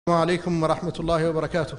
السلام عليكم ورحمة الله وبركاته.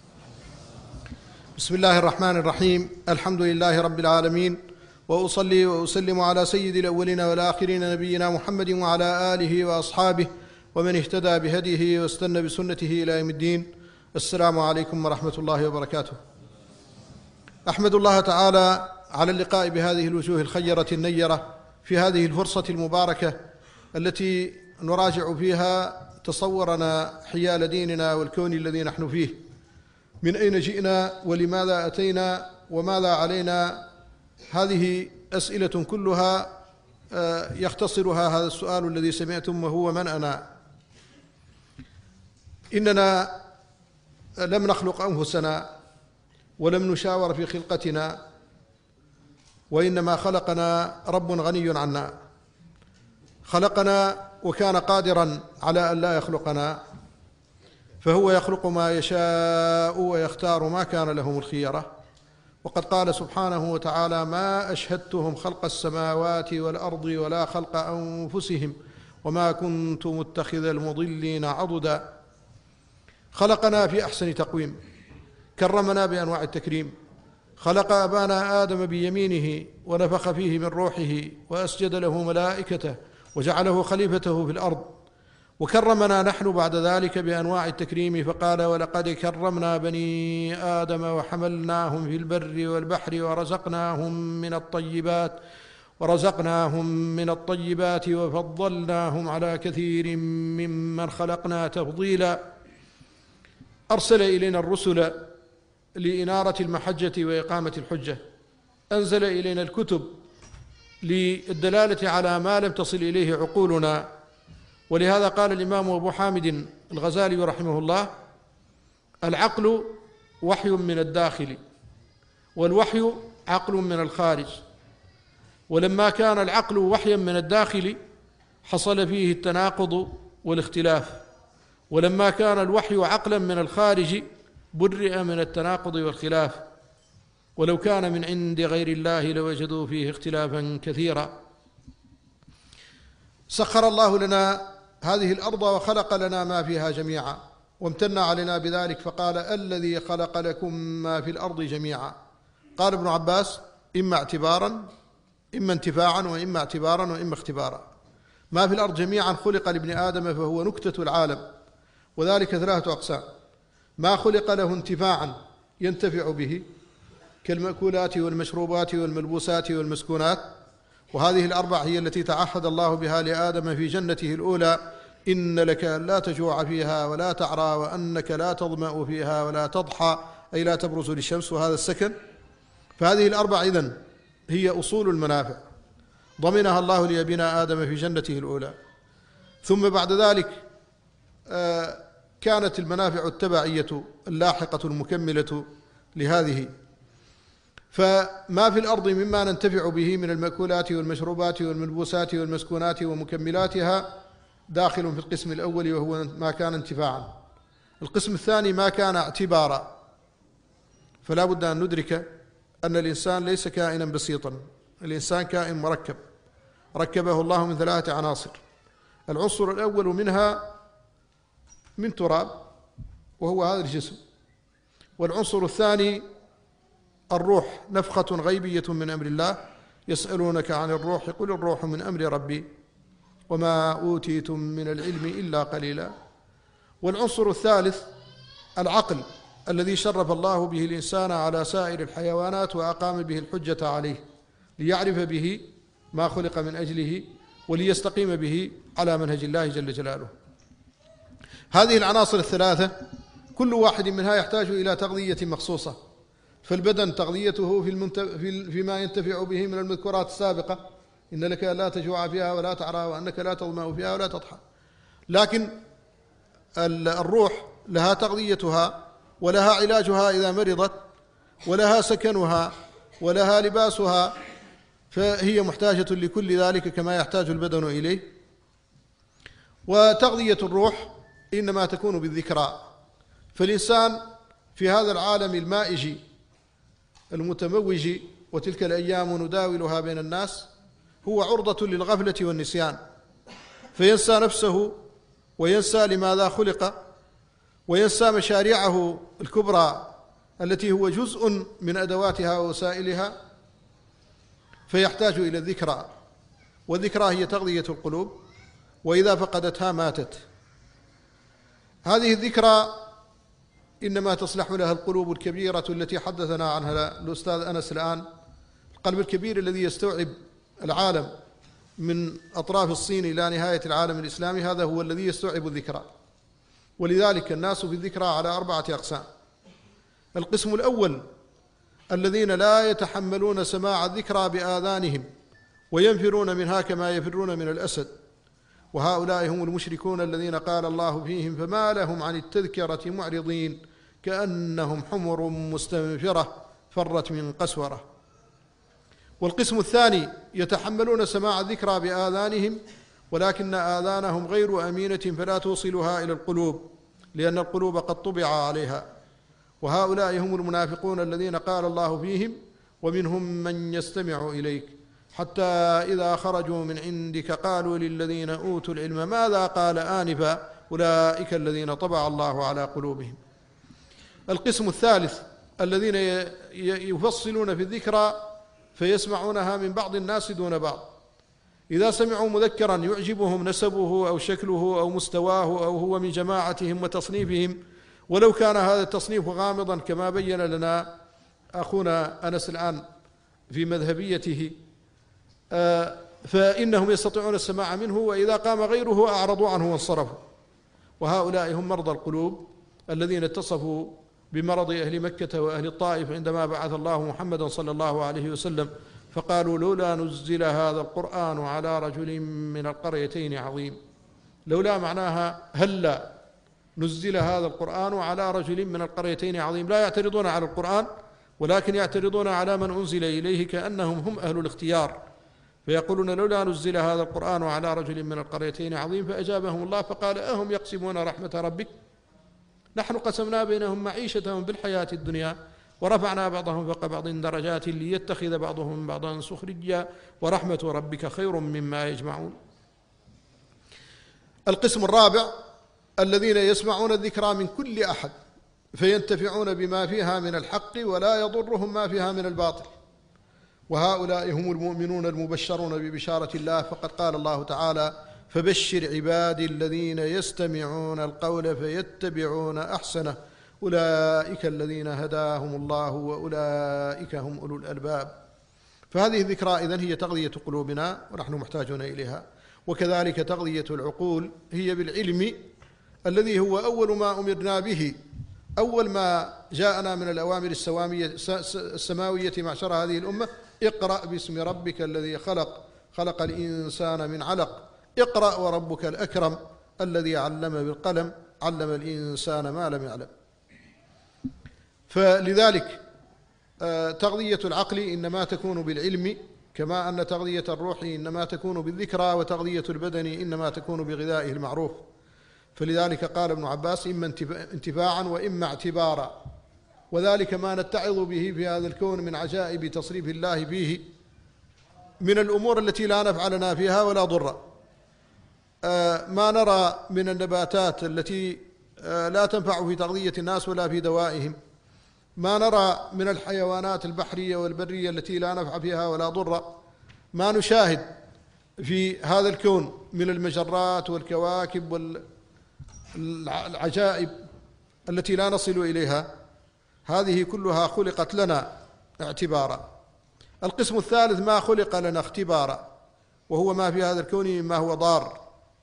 بسم الله الرحمن الرحيم. الحمد لله رب العالمين، وأصلي وأسلم على سيد الأولين والآخرين نبينا محمد وعلى آله وأصحابه ومن اهتدى بهديه واستنى بسنته إلى يوم الدين. السلام عليكم ورحمة الله وبركاته. أحمد الله تعالى على اللقاء بهذه الوجوه الخيرة النيرة في هذه الفرصة المباركة التي نراجع فيها تصورنا حيال ديننا والكون الذي نحن فيه، من أين جئنا ولماذا أتينا وماذا علينا. هذه أسئلة كلها يختصرها هذا السؤال الذي سمعتم، وهو من أنا. إننا لم نخلق أنفسنا ولم نشاور في خلقتنا، وإنما خلقنا رب غني عنا، خلقنا وكان قادرا على أن لا يخلقنا، فهو يخلق ما يشاء ويختار ما كان لهم الخيرة. وقد قال سبحانه وتعالى: ما أشهدتهم خلق السماوات والأرض ولا خلق أنفسهم وما كنت متخذ المضلين عضدا. خلقنا في أحسن تقويم، كرمنا بأنواع التكريم، خلق أبانا آدم بيمينه ونفخ فيه من روحه وأسجد له ملائكته وجعله خليفته في الأرض، وكرمنا نحن بعد ذلك بأنواع التكريم، فقال: ولقد كرمنا بني آدم وحملناهم في البر والبحر ورزقناهم من الطيبات وفضلناهم على كثير ممن خلقنا تفضيلا. أرسل إلينا الرسل لإنارة المحجة وإقامة الحجة، أنزل إلينا الكتب للدلالة على ما لم تصل إليه عقولنا. ولهذا قال الإمام أبو حامد الغزالي رحمه الله: العقل وحي من الداخل، والوحي عقل من الخارج. ولما كان العقل وحيا من الداخل حصل فيه التناقض والاختلاف، ولما كان الوحي عقلا من الخارج برئ من التناقض والخلاف. ولو كان من عند غير الله لوجدوا فيه اختلافا كثيرا. سخر الله لنا هذه الأرض وخلق لنا ما فيها جميعا، وامتن علينا بذلك فقال: الذي خلق لكم ما في الأرض جميعا. قال ابن عباس: إما اعتبارا، إما انتفاعا، وإما اعتبارا، وإما اختبارا. ما في الأرض جميعا خلق لابن آدم فهو نكتة العالم، وذلك ثلاثة أقسام: ما خلق له انتفاعا ينتفع به كالمأكولات والمشروبات والملبوسات والمسكونات، وهذه الأربع هي التي تعهد الله بها لآدم في جنته الأولى: إن لك لا تجوع فيها ولا تعرى وأنك لا تظمأ فيها ولا تضحى، أي لا تبرز للشمس، وهذا السكن. فهذه الأربع إذن هي أصول المنافع ضمنها الله لأبينا آدم في جنته الأولى. ثم بعد ذلك كانت المنافع التبعية اللاحقة المكملة لهذه. فما في الأرض مما ننتفع به من المأكولات والمشروبات والملبوسات والمسكونات ومكملاتها داخل في القسم الأول، وهو ما كان انتفاعا. القسم الثاني ما كان اعتبارا، فلا بد أن ندرك أن الإنسان ليس كائنا بسيطا، الإنسان كائن مركب، ركبه الله من ثلاثة عناصر. العنصر الأول منها من تراب، وهو هذا الجسم. والعنصر الثاني الروح، نفخة غيبية من أمر الله. يسألونك عن الروح قل الروح من أمر ربي وما أوتيتم من العلم إلا قليلا. والعنصر الثالث العقل، الذي شرف الله به الإنسان على سائر الحيوانات وأقام به الحجة عليه، ليعرف به ما خلق من أجله وليستقيم به على منهج الله جل جلاله. هذه العناصر الثلاثة كل واحد منها يحتاج إلى تغذية مخصوصة. فالبدن تغذيته فيما ينتفع به من المذكورات السابقة: إن لك لا تجوع فيها ولا تعرى وأنك لا تظمأ فيها ولا تضحى. لكن الروح لها تغذيتها ولها علاجها إذا مرضت، ولها سكنها ولها لباسها، فهي محتاجة لكل ذلك كما يحتاج البدن إليه. وتغذية الروح إنما تكون بالذكرى. فالإنسان في هذا العالم المائج المتموج وتلك الأيام نداولها بين الناس هو عرضة للغفلة والنسيان، فينسى نفسه وينسى لماذا خلق، وينسى مشاريعه الكبرى التي هو جزء من أدواتها ووسائلها، فيحتاج إلى الذكرى، والذكرى هي تغذية القلوب، وإذا فقدتها ماتت. هذه الذكرى إنما تصلح لها القلوب الكبيرة التي حدثنا عنها الأستاذ أنس الآن. القلب الكبير الذي يستوعب العالم من أطراف الصين إلى نهاية العالم الإسلامي، هذا هو الذي يستوعب الذكرى. ولذلك الناس في الذكرى على 4 أقسام. القسم الأول الذين لا يتحملون سماع الذكرى بآذانهم وينفرون منها كما يفرون من الأسد، وهؤلاء هم المشركون الذين قال الله فيهم فما لهم عن التذكرة معرضين كأنهم حمر مستنفرة فرت من قسورة. والقسم الثاني يتحملون سماع الذكرى بآذانهم ولكن آذانهم غير أمينة فلا توصلها إلى القلوب لأن القلوب قد طبع عليها، وهؤلاء هم المنافقون الذين قال الله فيهم ومنهم من يستمع إليك حتى إذا خرجوا من عندك قالوا للذين أوتوا العلم ماذا قال آنفا أولئك الذين طبع الله على قلوبهم. القسم الثالث الذين يفصلون في الذكرى فيسمعونها من بعض الناس دون بعض، إذا سمعوا مذكرا يعجبهم نسبه أو شكله أو مستواه أو هو من جماعتهم وتصنيفهم، ولو كان هذا التصنيف غامضا كما بين لنا أخونا أنس الآن في مذهبيته، فإنهم يستطيعون السماع منه، وإذا قام غيره أعرضوا عنه وانصرفوا. وهؤلاء هم مرضى القلوب الذين اتصفوا بمرض أهل مكة وأهل الطائف عندما بعث الله محمدا صلى الله عليه وسلم فقالوا لولا نزل هذا القرآن على رجل من القريتين عظيم. لولا معناها هلا نزل هذا القرآن على رجل من القريتين عظيم. لا يعترضون على القرآن ولكن يعترضون على من أنزل إليه كأنهم هم أهل الاختيار، فيقولون لولا نزل هذا القرآن على رجل من القريتين عظيم. فأجابهم الله فقال أهم يقسمون رحمة ربك نحن قسمنا بينهم معيشتهم بالحياة الدنيا ورفعنا بعضهم فوق بعض درجات ليتخذ بعضهم بعضا سخريا ورحمة ربك خير مما يجمعون. القسم الرابع الذين يسمعون الذكرى من كل أحد فينتفعون بما فيها من الحق ولا يضرهم ما فيها من الباطل، وهؤلاء هم المؤمنون المبشرون ببشارة الله. فقد قال الله تعالى فبشر عبادي الذين يستمعون القول فيتبعون أحسنه أولئك الذين هداهم الله وأولئك هم أولو الألباب. فهذه الذكرى إذن هي تغذية قلوبنا ونحن محتاجون إليها، وكذلك تغذية العقول هي بالعلم الذي هو أول ما أمرنا به، أول ما جاءنا من الأوامر السماوية معشر هذه الأمة اقرأ باسم ربك الذي خلق خلق الإنسان من علق اقرأ وربك الأكرم الذي علم بالقلم علم الإنسان ما لم يعلم. فلذلك تغذية العقل إنما تكون بالعلم، كما أن تغذية الروح إنما تكون بالذكرى، وتغذية البدن إنما تكون بغذائه المعروف. فلذلك قال ابن عباس إما انتفاعا وإما اعتبارا، وذلك ما نتعظ به في هذا الكون من عجائب تصريف الله فيه من الأمور التي لا نفع لنا فيها ولا ضر. ما نرى من النباتات التي لا تنفع في تغذية الناس ولا في دوائهم، ما نرى من الحيوانات البحرية والبرية التي لا نفع فيها ولا ضر، ما نشاهد في هذا الكون من المجرات والكواكب والعجائب التي لا نصل إليها، هذه كلها خلقت لنا اعتبارا. القسم الثالث ما خلق لنا اختبارا، وهو ما في هذا الكون مما هو ضار.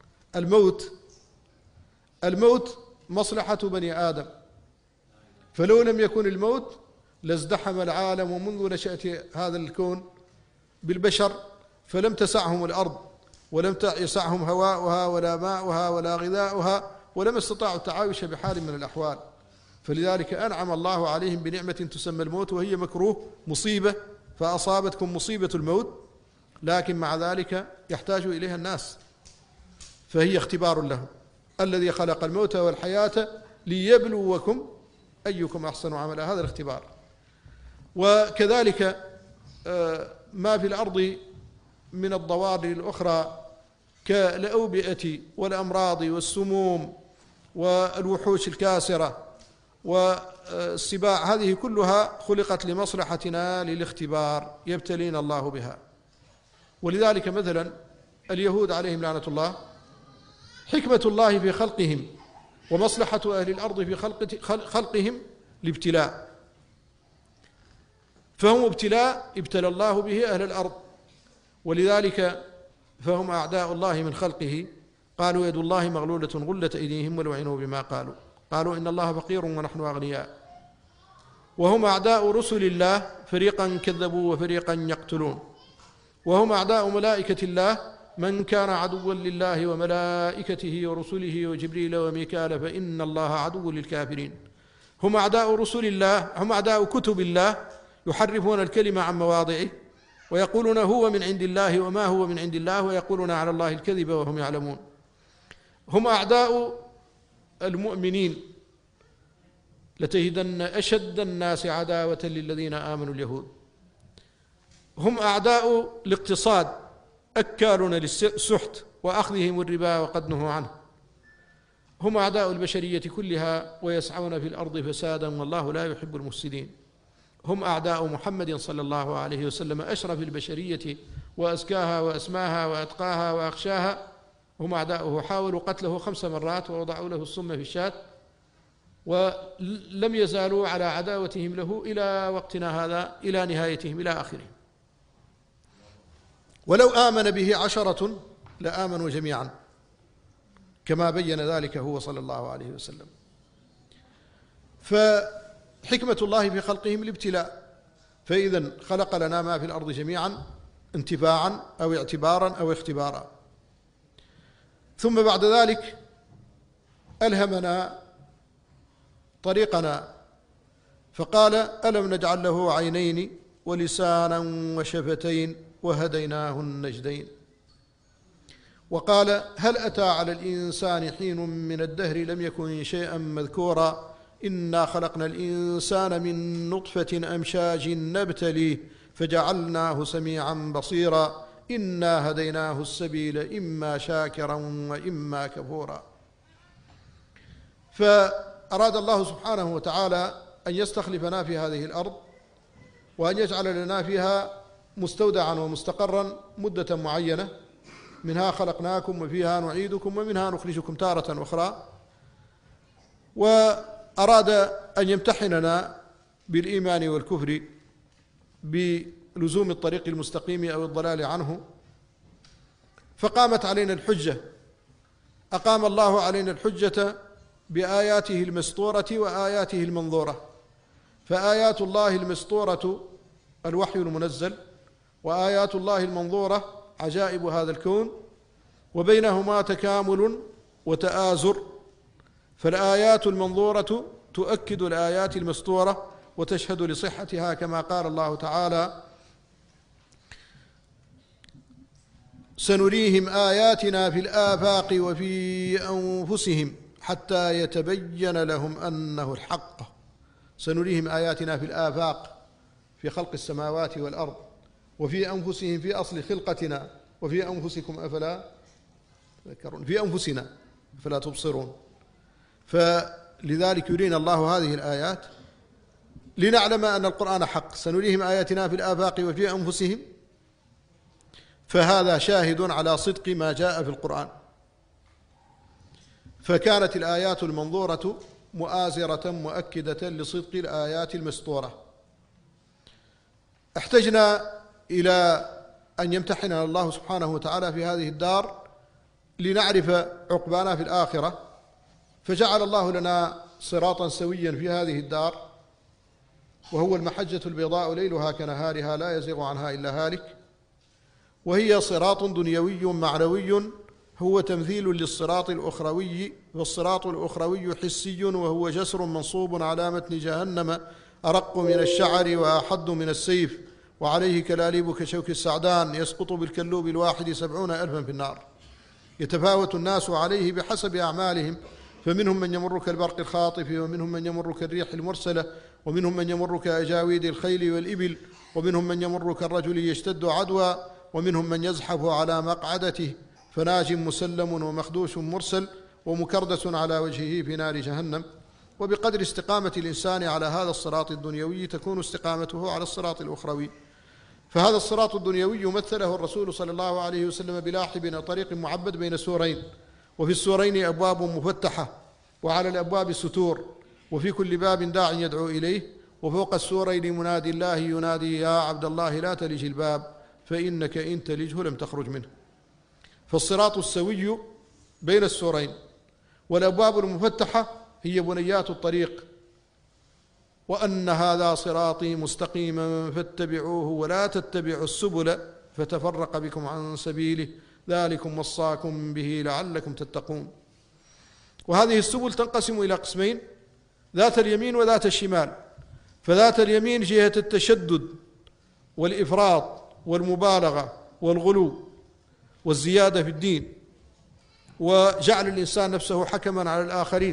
الموت مصلحة بني آدم، فلو لم يكن الموت لازدحم العالم منذ نشأة هذا الكون بالبشر، فلم تسعهم الأرض ولم يسعهم هواؤها ولا ماؤها ولا غذاؤها، ولم استطاعوا التعايش بحال من الأحوال. فلذلك أنعم الله عليهم بنعمة تسمى الموت، وهي مكروه مصيبة، فأصابتكم مصيبة الموت، لكن مع ذلك يحتاج إليها الناس، فهي اختبار لهم. الذي خلق الموت والحياة ليبلوكم أيكم أحسن عملا، هذا الاختبار. وكذلك ما في الأرض من الضوار الأخرى كالأوبئة والأمراض والسموم والوحوش الكاسرة والسباع، هذه كلها خلقت لمصلحتنا للاختبار، يبتلينا الله بها. ولذلك مثلا اليهود عليهم لعنة الله، حكمة الله في خلقهم ومصلحة أهل الأرض في خلقهم الابتلاء، فهم ابتلاء ابتلى الله به أهل الأرض، ولذلك فهم أعداء الله من خلقه. قالوا يد الله مغلولة غلت أيديهم ولعنوا بما قالوا إن الله فقير ونحن أغنياء. وهم أعداء رسل الله، فريقا كذبوا وفريقا يقتلون. وهم أعداء ملائكة الله، من كان عدوا لله وملائكته ورسله وجبريل وميكال فإن الله عدو للكافرين. هم أعداء رسل الله، هم أعداء كتب الله، يحرفون الكلمة عن مواضعه ويقولون هو من عند الله وما هو من عند الله، ويقولون على الله الكذب وهم يعلمون. هم أعداء المؤمنين، لتجدن أشد الناس عداوة للذين آمنوا اليهود. هم أعداء الاقتصاد، أكالون للسحت وأخذهم الربا وقد نهوا عنه. هم أعداء البشرية كلها ويسعون في الأرض فسادا والله لا يحب المفسدين. هم أعداء محمد صلى الله عليه وسلم، أشرف البشرية وأزكاها وأسماها وأتقاها وأخشاها. هم أعداؤه، حاولوا قتله 5 مرات ووضعوا له السم في الشاة، ولم يزالوا على عداوتهم له إلى وقتنا هذا، إلى نهايتهم، إلى آخره. ولو آمن به 10 لآمنوا جميعا، كما بين ذلك هو صلى الله عليه وسلم. فحكمة الله في خلقهم الابتلاء، فإذا خلق لنا ما في الأرض جميعا انتفاعا أو اعتبارا أو اختبارا. ثم بعد ذلك ألهمنا طريقنا، فقال ألم نجعل له عينين ولسانا وشفتين وهديناه النجدين. وقال هل أتى على الإنسان حين من الدهر لم يكن شيئا مذكورا إنا خلقنا الإنسان من نطفة أمشاج نبتليه فجعلناه سميعا بصيرا إنا هديناه السبيل إما شاكرا وإما كفورا. فأراد الله سبحانه وتعالى أن يستخلفنا في هذه الأرض، وأن يجعل لنا فيها مستودعا ومستقرا مدة معينة، منها خلقناكم وفيها نعيدكم ومنها نخرجكم تارة أخرى. وأراد أن يمتحننا بالإيمان والكفر، بلزوم الطريق المستقيم أو الضلال عنه. فقامت علينا الحجة، أقام الله علينا الحجة بآياته المسطورة وآياته المنظورة. فآيات الله المسطورة الوحي المنزل، وآيات الله المنظورة عجائب هذا الكون، وبينهما تكامل وتآزر. فالآيات المنظورة تؤكد الآيات المسطورة وتشهد لصحتها، كما قال الله تعالى سنريهم آياتنا في الآفاق وفي أنفسهم حتى يتبين لهم أنه الحق. سنريهم آياتنا في الآفاق، في خلق السماوات والأرض، وفي أنفسهم في أصل خلقتنا، وفي أنفسكم أفلا تذكرون، في أنفسنا أفلا تبصرون. فلذلك يرينا الله هذه الآيات لنعلم أن القرآن حق. سنريهم آياتنا في الآفاق وفي أنفسهم، فهذا شاهد على صدق ما جاء في القرآن. فكانت الآيات المنظورة مؤازرة مؤكدة لصدق الآيات المسطورة. احتجنا إلى أن يمتحننا الله سبحانه وتعالى في هذه الدار لنعرف عقبانا في الآخرة، فجعل الله لنا صراطا سويا في هذه الدار، وهو المحجة البيضاء ليلها كنهارها لا يزيغ عنها إلا هالك. وهي صراط دنيوي معنوي هو تمثيل للصراط الأخروي، والصراط الأخروي حسي، وهو جسر منصوب على متن جهنم أرق من الشعر وأحد من السيف، وعليه كلاليب كشوك السعدان، يسقط بالكلوب الواحد 70,000 في النار. يتفاوت الناس عليه بحسب أعمالهم، فمنهم من يمر كالبرق الخاطف، ومنهم من يمر كالريح المرسلة، ومنهم من يمر كأجاويد الخيل والإبل، ومنهم من يمر كالرجل يشتد عدوى، ومنهم من يزحف على مقعدته فناج مسلم ومخدوش مرسل، ومكردس على وجهه في نار جهنم. وبقدر استقامة الإنسان على هذا الصراط الدنيوي تكون استقامته على الصراط الأخروي. فهذا الصراط الدنيوي مثله الرسول صلى الله عليه وسلم بلاحب طريق معبد بين سورين، وفي السورين أبواب مفتحة، وعلى الأبواب ستور، وفي كل باب داع يدعو إليه، وفوق السورين منادي الله ينادي يا عبد الله لا تلج الباب فإنك إن تلجه لم تخرج منه. فالصراط السوي بين السورين، والأبواب المفتحة هي بنيات الطريق. وأن هذا صراطي مستقيما فاتبعوه ولا تتبعوا السبل فتفرق بكم عن سبيله ذلكم وصاكم به لعلكم تتقون. وهذه السبل تنقسم إلى قسمين: ذات اليمين وذات الشمال. فذات اليمين جهة التشدد والإفراط والمبالغة والغلو والزيادة في الدين، وجعل الإنسان نفسه حكما على الآخرين.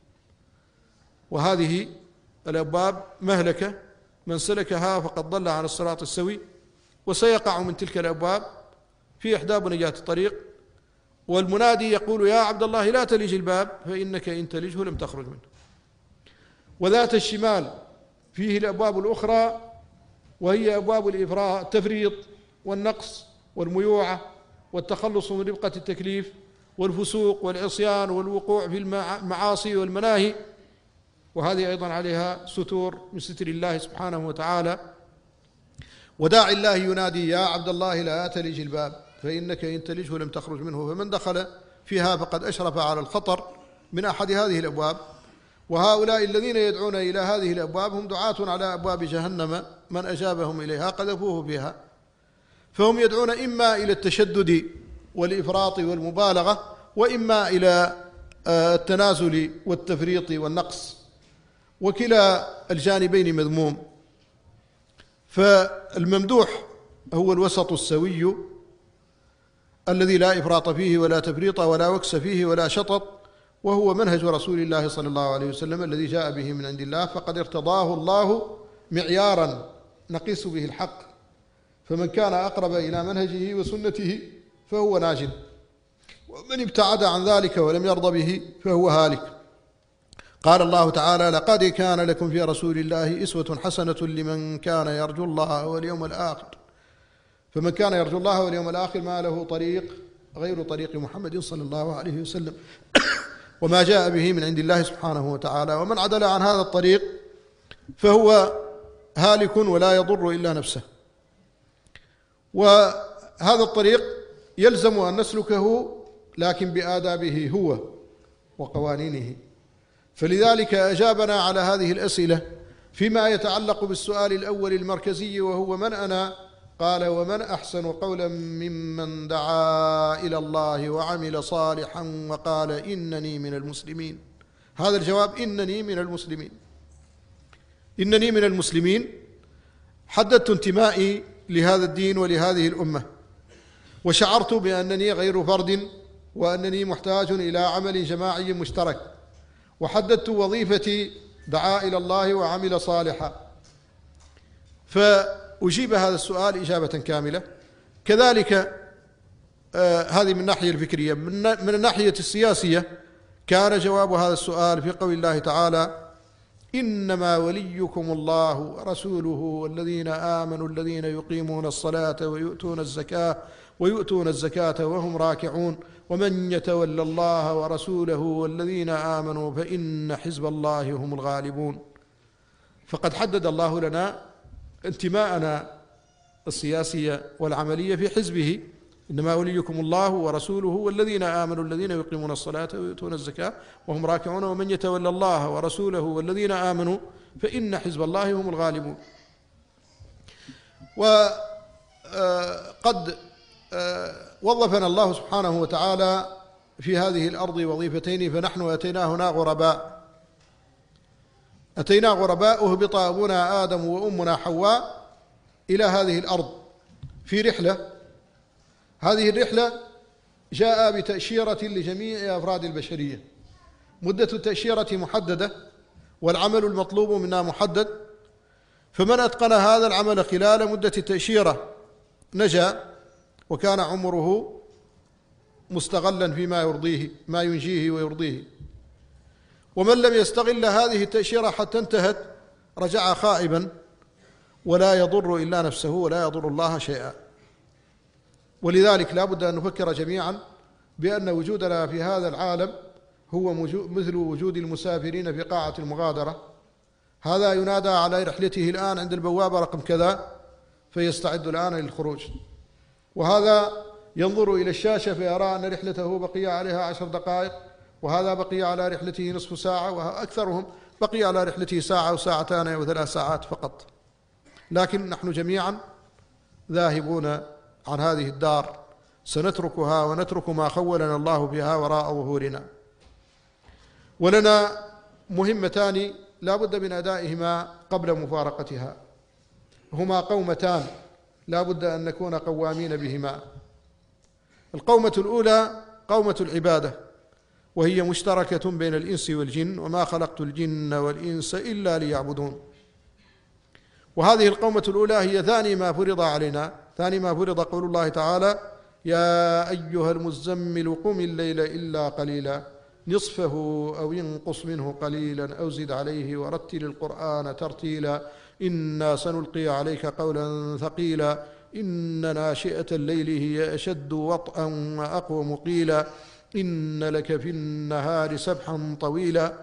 وهذه الأبواب مهلكة، من سلكها فقد ضل عن الصراط السوي، وسيقع من تلك الأبواب في إحدى بنيات الطريق. والمنادي يقول يا عبد الله لا تلج الباب فإنك إن تلجه لم تخرج منه. وذات الشمال فيه الأبواب الأخرى، وهي أبواب التفريط والنقص والميوعة والتخلص من ربقة التكليف والفسوق والعصيان والوقوع في المعاصي والمناهي، وهذه أيضا عليها ستور من ستر الله سبحانه وتعالى. وداعي الله ينادي يا عبد الله لا تلج الباب فإنك إن تلجه لم تخرج منه. فمن دخل فيها فقد أشرف على الخطر من أحد هذه الأبواب. وهؤلاء الذين يدعون إلى هذه الأبواب هم دعاة على أبواب جهنم، من أجابهم إليها قذفوه بها. فهم يدعون إما إلى التشدد والإفراط والمبالغة، وإما إلى التنازل والتفريط والنقص، وكلا الجانبين مذموم. فالممدوح هو الوسط السوي الذي لا إفراط فيه ولا تفريط ولا وكس فيه ولا شطط، وهو منهج رسول الله صلى الله عليه وسلم الذي جاء به من عند الله، فقد ارتضاه الله معيارا نقيس به الحق. فمن كان أقرب إلى منهجه وسنته فهو ناج، ومن ابتعد عن ذلك ولم يرضى به فهو هالك. قال الله تعالى لقد كان لكم في رسول الله أسوة حسنة لمن كان يرجو الله واليوم الآخر. فمن كان يرجو الله واليوم الآخر ما له طريق غير طريق محمد صلى الله عليه وسلم وما جاء به من عند الله سبحانه وتعالى. ومن عدل عن هذا الطريق فهو هالك ولا يضر إلا نفسه. وهذا الطريق يلزم أن نسلكه لكن بآدابه هو وقوانينه. فلذلك أجابنا على هذه الأسئلة فيما يتعلق بالسؤال الأول المركزي، وهو من أنا؟ قال ومن أحسن قولا ممن دعا إلى الله وعمل صالحا وقال إنني من المسلمين. هذا الجواب إنني من المسلمين. إنني من المسلمين حددت انتمائي لهذا الدين ولهذه الأمة، وشعرت بأنني غير فرد، وأنني محتاج إلى عمل جماعي مشترك، وحددت وظيفتي دعا إلى الله وعمل صالحا. فأجيب هذا السؤال إجابة كاملة. كذلك هذه من الناحية الفكرية. من الناحية السياسية كان جواب هذا السؤال في قول الله تعالى إنما وليكم الله ورسوله والذين آمنوا الذين يقيمون الصلاة ويؤتون الزكاة وهم راكعون ومن يتولى الله ورسوله والذين آمنوا فإن حزب الله هم الغالبون. فقد حدد الله لنا انتماءنا السياسية والعملية في حزبه. إنما وليكم الله ورسوله والذين آمنوا الذين يقيمون الصلاة ويؤتون الزكاة وهم راكعون ومن يتولى الله ورسوله والذين آمنوا فإن حزب الله هم الغالبون. وقد وظفنا الله سبحانه وتعالى في هذه الأرض وظيفتين، فنحن أتينا هنا غرباء. أتينا غرباء، أهبط أبونا آدم وأمنا حواء إلى هذه الأرض في رحلة. هذه الرحلة جاء بتأشيرة لجميع أفراد البشرية. مدة التأشيرة محددة والعمل المطلوب منا محدد، فمن أتقن هذا العمل خلال مدة التأشيرة نجا وكان عمره مستغلا فيما يرضيه، ما ينجيه ويرضيه. ومن لم يستغل هذه التأشيرة حتى انتهت رجع خائبا، ولا يضر إلا نفسه ولا يضر الله شيئا. ولذلك لا بد أن نفكر جميعا بأن وجودنا في هذا العالم هو مثل وجود المسافرين في قاعة المغادرة. هذا ينادى على رحلته الآن عند البوابة رقم كذا فيستعد الآن للخروج، وهذا ينظر إلى الشاشة فيرى أن رحلته بقي عليها 10 دقائق، وهذا بقي على رحلته نصف ساعة، وأكثرهم بقي على رحلته ساعة وساعتان أو 3 ساعات فقط. لكن نحن جميعا ذاهبون عن هذه الدار، سنتركها ونترك ما خولنا الله بها وراء ظهورنا. ولنا مهمتان لا بد من أدائهما قبل مفارقتها، هما قومتان لا بد أن نكون قوامين بهما. القومة الأولى قومة العبادة، وهي مشتركة بين الإنس والجن، وما خلقت الجن والإنس إلا ليعبدون. وهذه القومة الأولى هي ثاني ما فرض علينا، ثاني ما فرض قول الله تعالى: يا أيها المزمل قم الليل إلا قليلا نصفه أو ينقص منه قليلا أو زد عليه ورتل القرآن ترتيلا إنا سنلقي عليك قولا ثقيلا إن ناشئة الليل هي أشد وطئا وأقوم قيلا إن لك في النهار سبحا طويلا.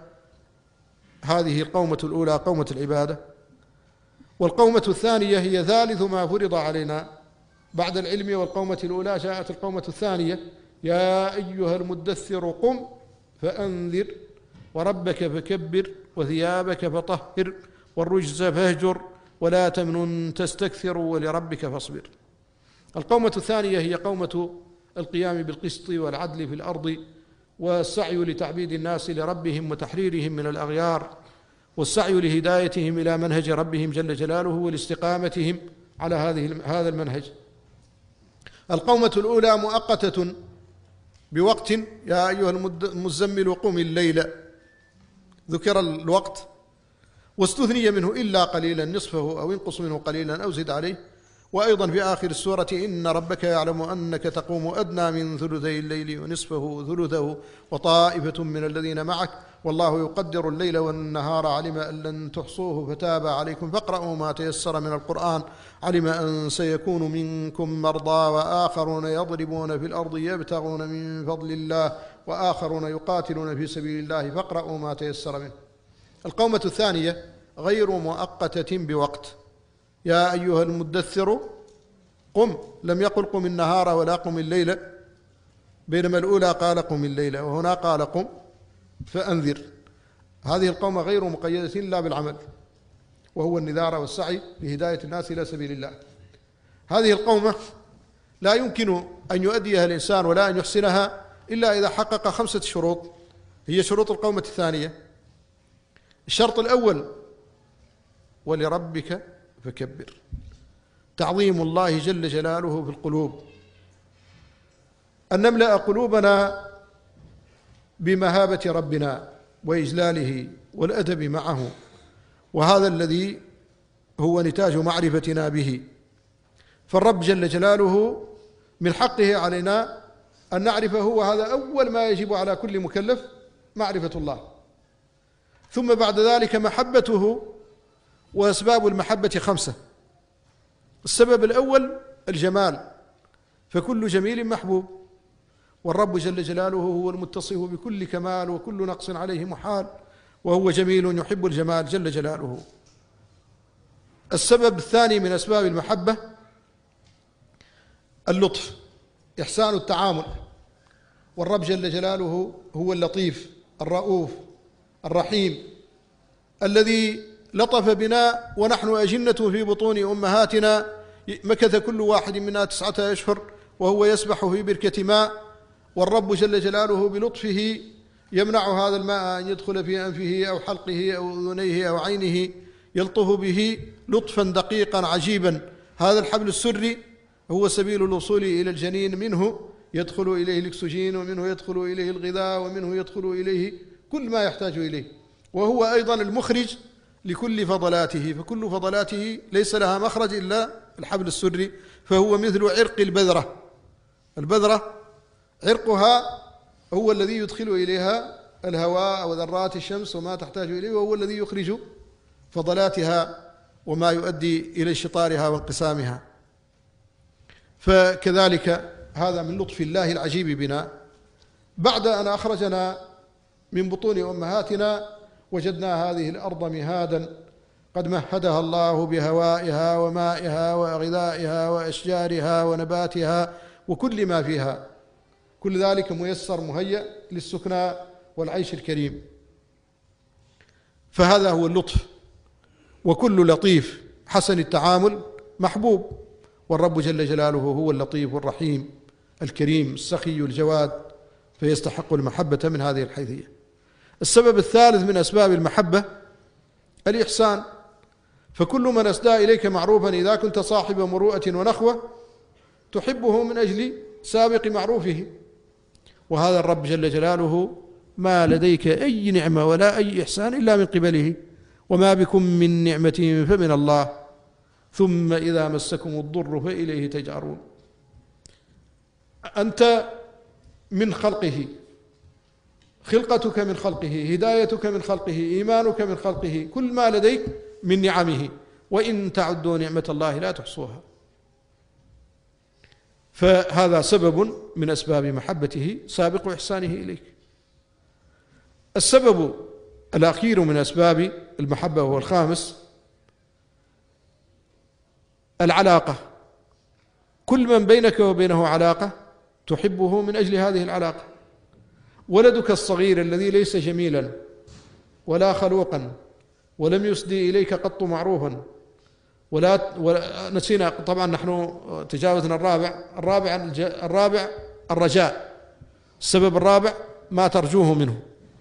هذه القومة الأولى قومة العبادة. والقومة الثانية هي ثالث ما فرض علينا بعد العلم والقومة الأولى. جاءت القومة الثانية: يا أيها المدثر قم فأنذر وربك فكبر وثيابك فطهر والرجز فاهجر ولا تمنن تستكثر ولربك فاصبر. القومة الثانية هي قومة القيام بالقسط والعدل في الأرض، والسعي لتعبيد الناس لربهم وتحريرهم من الأغيار، والسعي لهدايتهم إلى منهج ربهم جل جلاله ولاستقامتهم على هذا المنهج. القومة الأولى مؤقتة بوقت: يا أيها المزمل قم الليل، ذكر الوقت واستثني منه إلا قليلا نصفه أو انقص منه قليلا أو زد عليه. وأيضا في آخر السورة: إن ربك يعلم أنك تقوم أدنى من ثلثي الليل ونصفه ثلثه وطائفة من الذين معك والله يقدر الليل والنهار علم أن لن تحصوه فتاب عليكم فاقرأوا ما تيسر من القرآن علم أن سيكون منكم مرضى وآخرون يضربون في الأرض يبتغون من فضل الله وآخرون يقاتلون في سبيل الله فاقرأوا ما تيسر منه. القومة الثانية غير مؤقتة بوقت: يا أيها المدثر قم، لم يقل قم النهار ولا قم الليل، بينما الأولى قال قم الليل وهنا قال قم فأنذر. هذه القومة غير مقيدة إلا بالعمل، وهو النذار والسعي لهداية الناس إلى سبيل الله. هذه القومة لا يمكن أن يؤديها الإنسان ولا أن يحسنها إلا إذا حقق 5 شروط، هي شروط القومة الثانية. الشرط الأول: ولربك فكبر، تعظيم الله جل جلاله في القلوب، أن نملأ قلوبنا بمهابة ربنا وإجلاله والأدب معه، وهذا الذي هو نتاج معرفتنا به. فالرب جل جلاله من حقه علينا أن نعرفه، وهذا أول ما يجب على كل مكلف، معرفة الله. ثم بعد ذلك محبته، وأسباب المحبة 5. السبب الأول الجمال، فكل جميل محبوب، والرب جل جلاله هو المتصف بكل كمال وكل نقص عليه محال، وهو جميل يحب الجمال جل جلاله. السبب الثاني من أسباب المحبة اللطف، إحسان التعامل، والرب جل جلاله هو اللطيف الرؤوف الرحيم الذي لطف بنا ونحن أجنة في بطون أمهاتنا، مكث كل واحد منا 9 أشهر وهو يسبح في بركة ماء، والرب جل جلاله بلطفه يمنع هذا الماء أن يدخل في أنفه أو حلقه أو أذنيه أو عينه، يلطف به لطفا دقيقا عجيبا. هذا الحبل السري هو سبيل الوصول إلى الجنين، منه يدخل إليه الأكسجين ومنه يدخل إليه الغذاء ومنه يدخل إليه كل ما يحتاج إليه، وهو أيضا المخرج لكل فضلاته، فكل فضلاته ليس لها مخرج إلا الحبل السري، فهو مثل عرق البذرة. البذرة عرقها هو الذي يدخل إليها الهواء وذرات الشمس وما تحتاج إليه، وهو الذي يخرج فضلاتها وما يؤدي إلى انشطارها وانقسامها. فكذلك هذا من لطف الله العجيب بنا، بعد أن أخرجنا من بطون أمهاتنا وجدنا هذه الأرض مهادا قد مهدها الله بهوائها ومائها وغذائها وأشجارها ونباتها وكل ما فيها، كل ذلك ميسر مهيأ للسكنى والعيش الكريم. فهذا هو اللطف، وكل لطيف حسن التعامل محبوب، والرب جل جلاله هو اللطيف الرحيم الكريم السخي الجواد، فيستحق المحبة من هذه الحيثية. السبب الثالث من أسباب المحبة الإحسان، فكل من أسدى إليك معروفا إذا كنت صاحب مروءة ونخوة تحبه من أجل سابق معروفه، وهذا الرب جل جلاله ما لديك أي نعمة ولا أي إحسان إلا من قبله، وما بكم من نعمة فمن الله، ثم إذا مسكم الضر فإليه تجأرون. أنت من خلقه، خلقتك من خلقه، هدايتك من خلقه، إيمانك من خلقه، كل ما لديك من نعمه، وإن تعدوا نعمة الله لا تحصوها. فهذا سبب من أسباب محبته سابق إحسانه إليك. السبب الأخير من أسباب المحبة وهو الخامس العلاقة، كل من بينك وبينه علاقة تحبه من أجل هذه العلاقة. ولدك الصغير الذي ليس جميلا ولا خلوقا ولم يسدي إليك قط معروفا ولا نسينا طبعا، نحن تجاوزنا الرابع الرجاء، السبب الرابع ما ترجوه منه.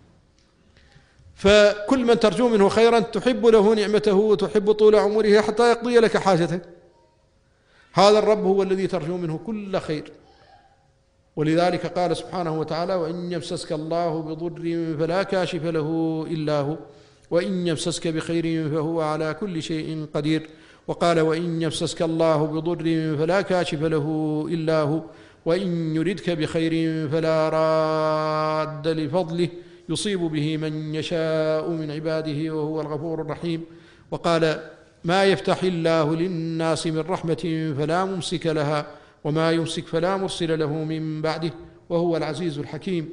فكل من ترجو منه خيرا تحب له نعمته وتحب طول عمره حتى يقضي لك حاجتك. هذا الرب هو الذي ترجو منه كل خير، ولذلك قال سبحانه وتعالى: وإن يمسسك الله بضر فلا كاشف له إلا هو وإن يمسسك بخير فهو على كل شيء قدير. وقال: وإن يمسسك الله بضر فلا كاشف له إلا هو وإن يردك بخير فلا راد لفضله يصيب به من يشاء من عباده وهو الغفور الرحيم. وقال: ما يفتح الله للناس من رحمة فلا ممسك لها وما يمسك فلا مرسل له من بعده وهو العزيز الحكيم.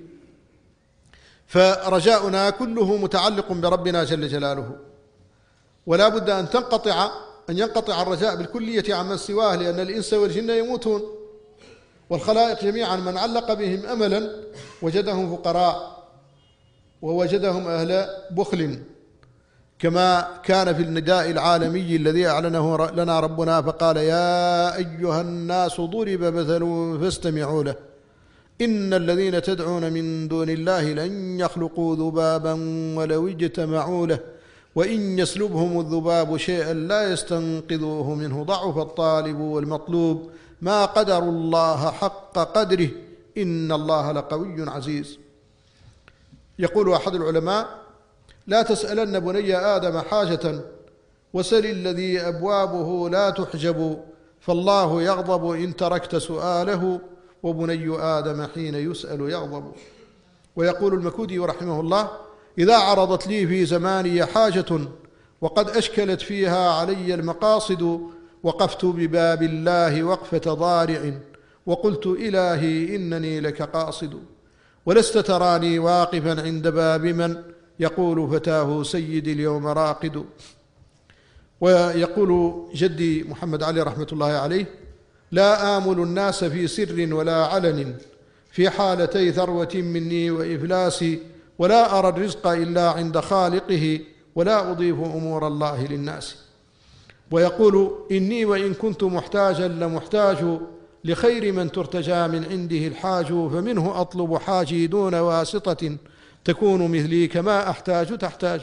فرجاؤنا كله متعلق بربنا جل جلاله، ولا بد أن ينقطع الرجاء بالكلية عمن سواه، لأن الإنس والجن يموتون، والخلائق جميعا من علق بهم أملا وجدهم فقراء ووجدهم أهل بخل، كما كان في النداء العالمي الذي أعلنه لنا ربنا فقال: يا أيها الناس ضرب مثل فاستمعوا له إن الذين تدعون من دون الله لن يخلقوا ذبابا ولو اجتمعوا له وإن يسلبهم الذباب شيئا لا يستنقذوه منه ضعف الطالب والمطلوب ما قدروا الله حق قدره إن الله لقوي عزيز. يقول أحد العلماء: لا تسألن بني آدم حاجة وسل الذي أبوابه لا تحجب فالله يغضب إن تركت سؤاله وبني آدم حين يسأل يغضب. ويقول المكودي رحمه الله: إذا عرضت لي في زماني حاجة وقد أشكلت فيها علي المقاصد وقفت بباب الله وقفة ضارع وقلت إلهي إنني لك قاصد ولست تراني واقفا عند باب من يقول فتاه سيدي اليوم راقد. ويقول جدي محمد علي رحمة الله عليه: لا آمل الناس في سر ولا علن في حالتي ثروة مني وإفلاسي ولا أرى الرزق إلا عند خالقه ولا أضيف أمور الله للناس. ويقول: إني وإن كنت محتاجا لمحتاج لخير من ترتجى من عنده الحاج فمنه أطلب حاجي دون واسطة تكون مثلي كما أحتاج تحتاج.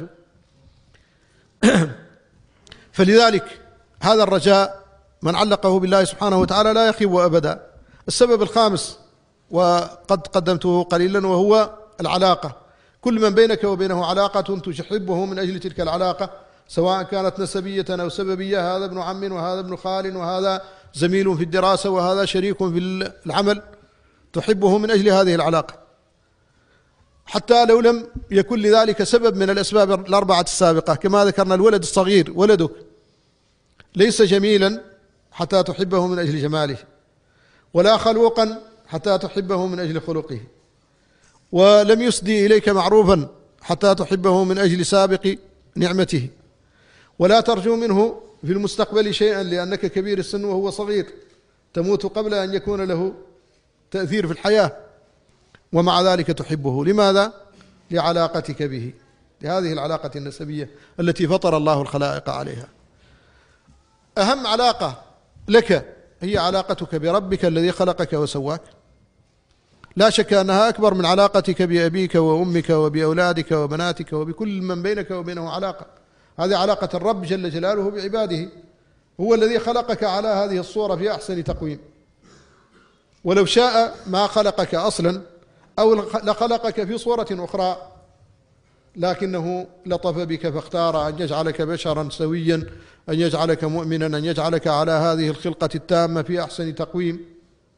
فلذلك هذا الرجاء من علقه بالله سبحانه وتعالى لا يخيب أبدا. السبب الخامس وقد قدمته قليلا وهو العلاقة، كل من بينك وبينه علاقة تحبه من أجل تلك العلاقة، سواء كانت نسبية أو سببية، هذا ابن عم وهذا ابن خال وهذا زميل في الدراسة وهذا شريك في العمل، تحبه من أجل هذه العلاقة، حتى لو لم يكن لذلك سبب من الأسباب الأربعة السابقة. كما ذكرنا الولد الصغير ولدك ليس جميلا حتى تحبه من أجل جماله، ولا خلوقا حتى تحبه من أجل خلقه، ولم يسدي إليك معروفا حتى تحبه من أجل سابق نعمته، ولا ترجو منه في المستقبل شيئا لأنك كبير السن وهو صغير، تموت قبل أن يكون له تأثير في الحياة، ومع ذلك تحبه. لماذا؟ لعلاقتك به، لهذه العلاقة النسبية التي فطر الله الخلائق عليها. أهم علاقة لك هي علاقتك بربك الذي خلقك وسواك، لا شك أنها أكبر من علاقتك بأبيك وأمك وبأولادك وبناتك وبكل من بينك وبينه علاقة. هذه علاقة الرب جل جلاله بعباده، هو الذي خلقك على هذه الصورة في أحسن تقويم، ولو شاء ما خلقك أصلا أو لخلقك في صورة أخرى، لكنه لطف بك فاختار أن يجعلك بشرا سويا، أن يجعلك مؤمنا، أن يجعلك على هذه الخلقة التامة في أحسن تقويم.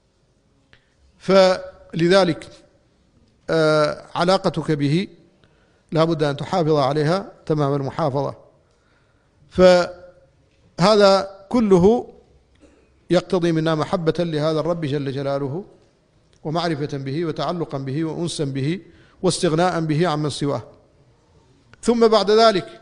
فلذلك علاقتك به لا بد أن تحافظ عليها تمام المحافظة. فهذا كله يقتضي منا محبة لهذا الرب جل جلاله، ومعرفة به وتعلقا به وأنسا به واستغناء به عمن سواه. ثم بعد ذلك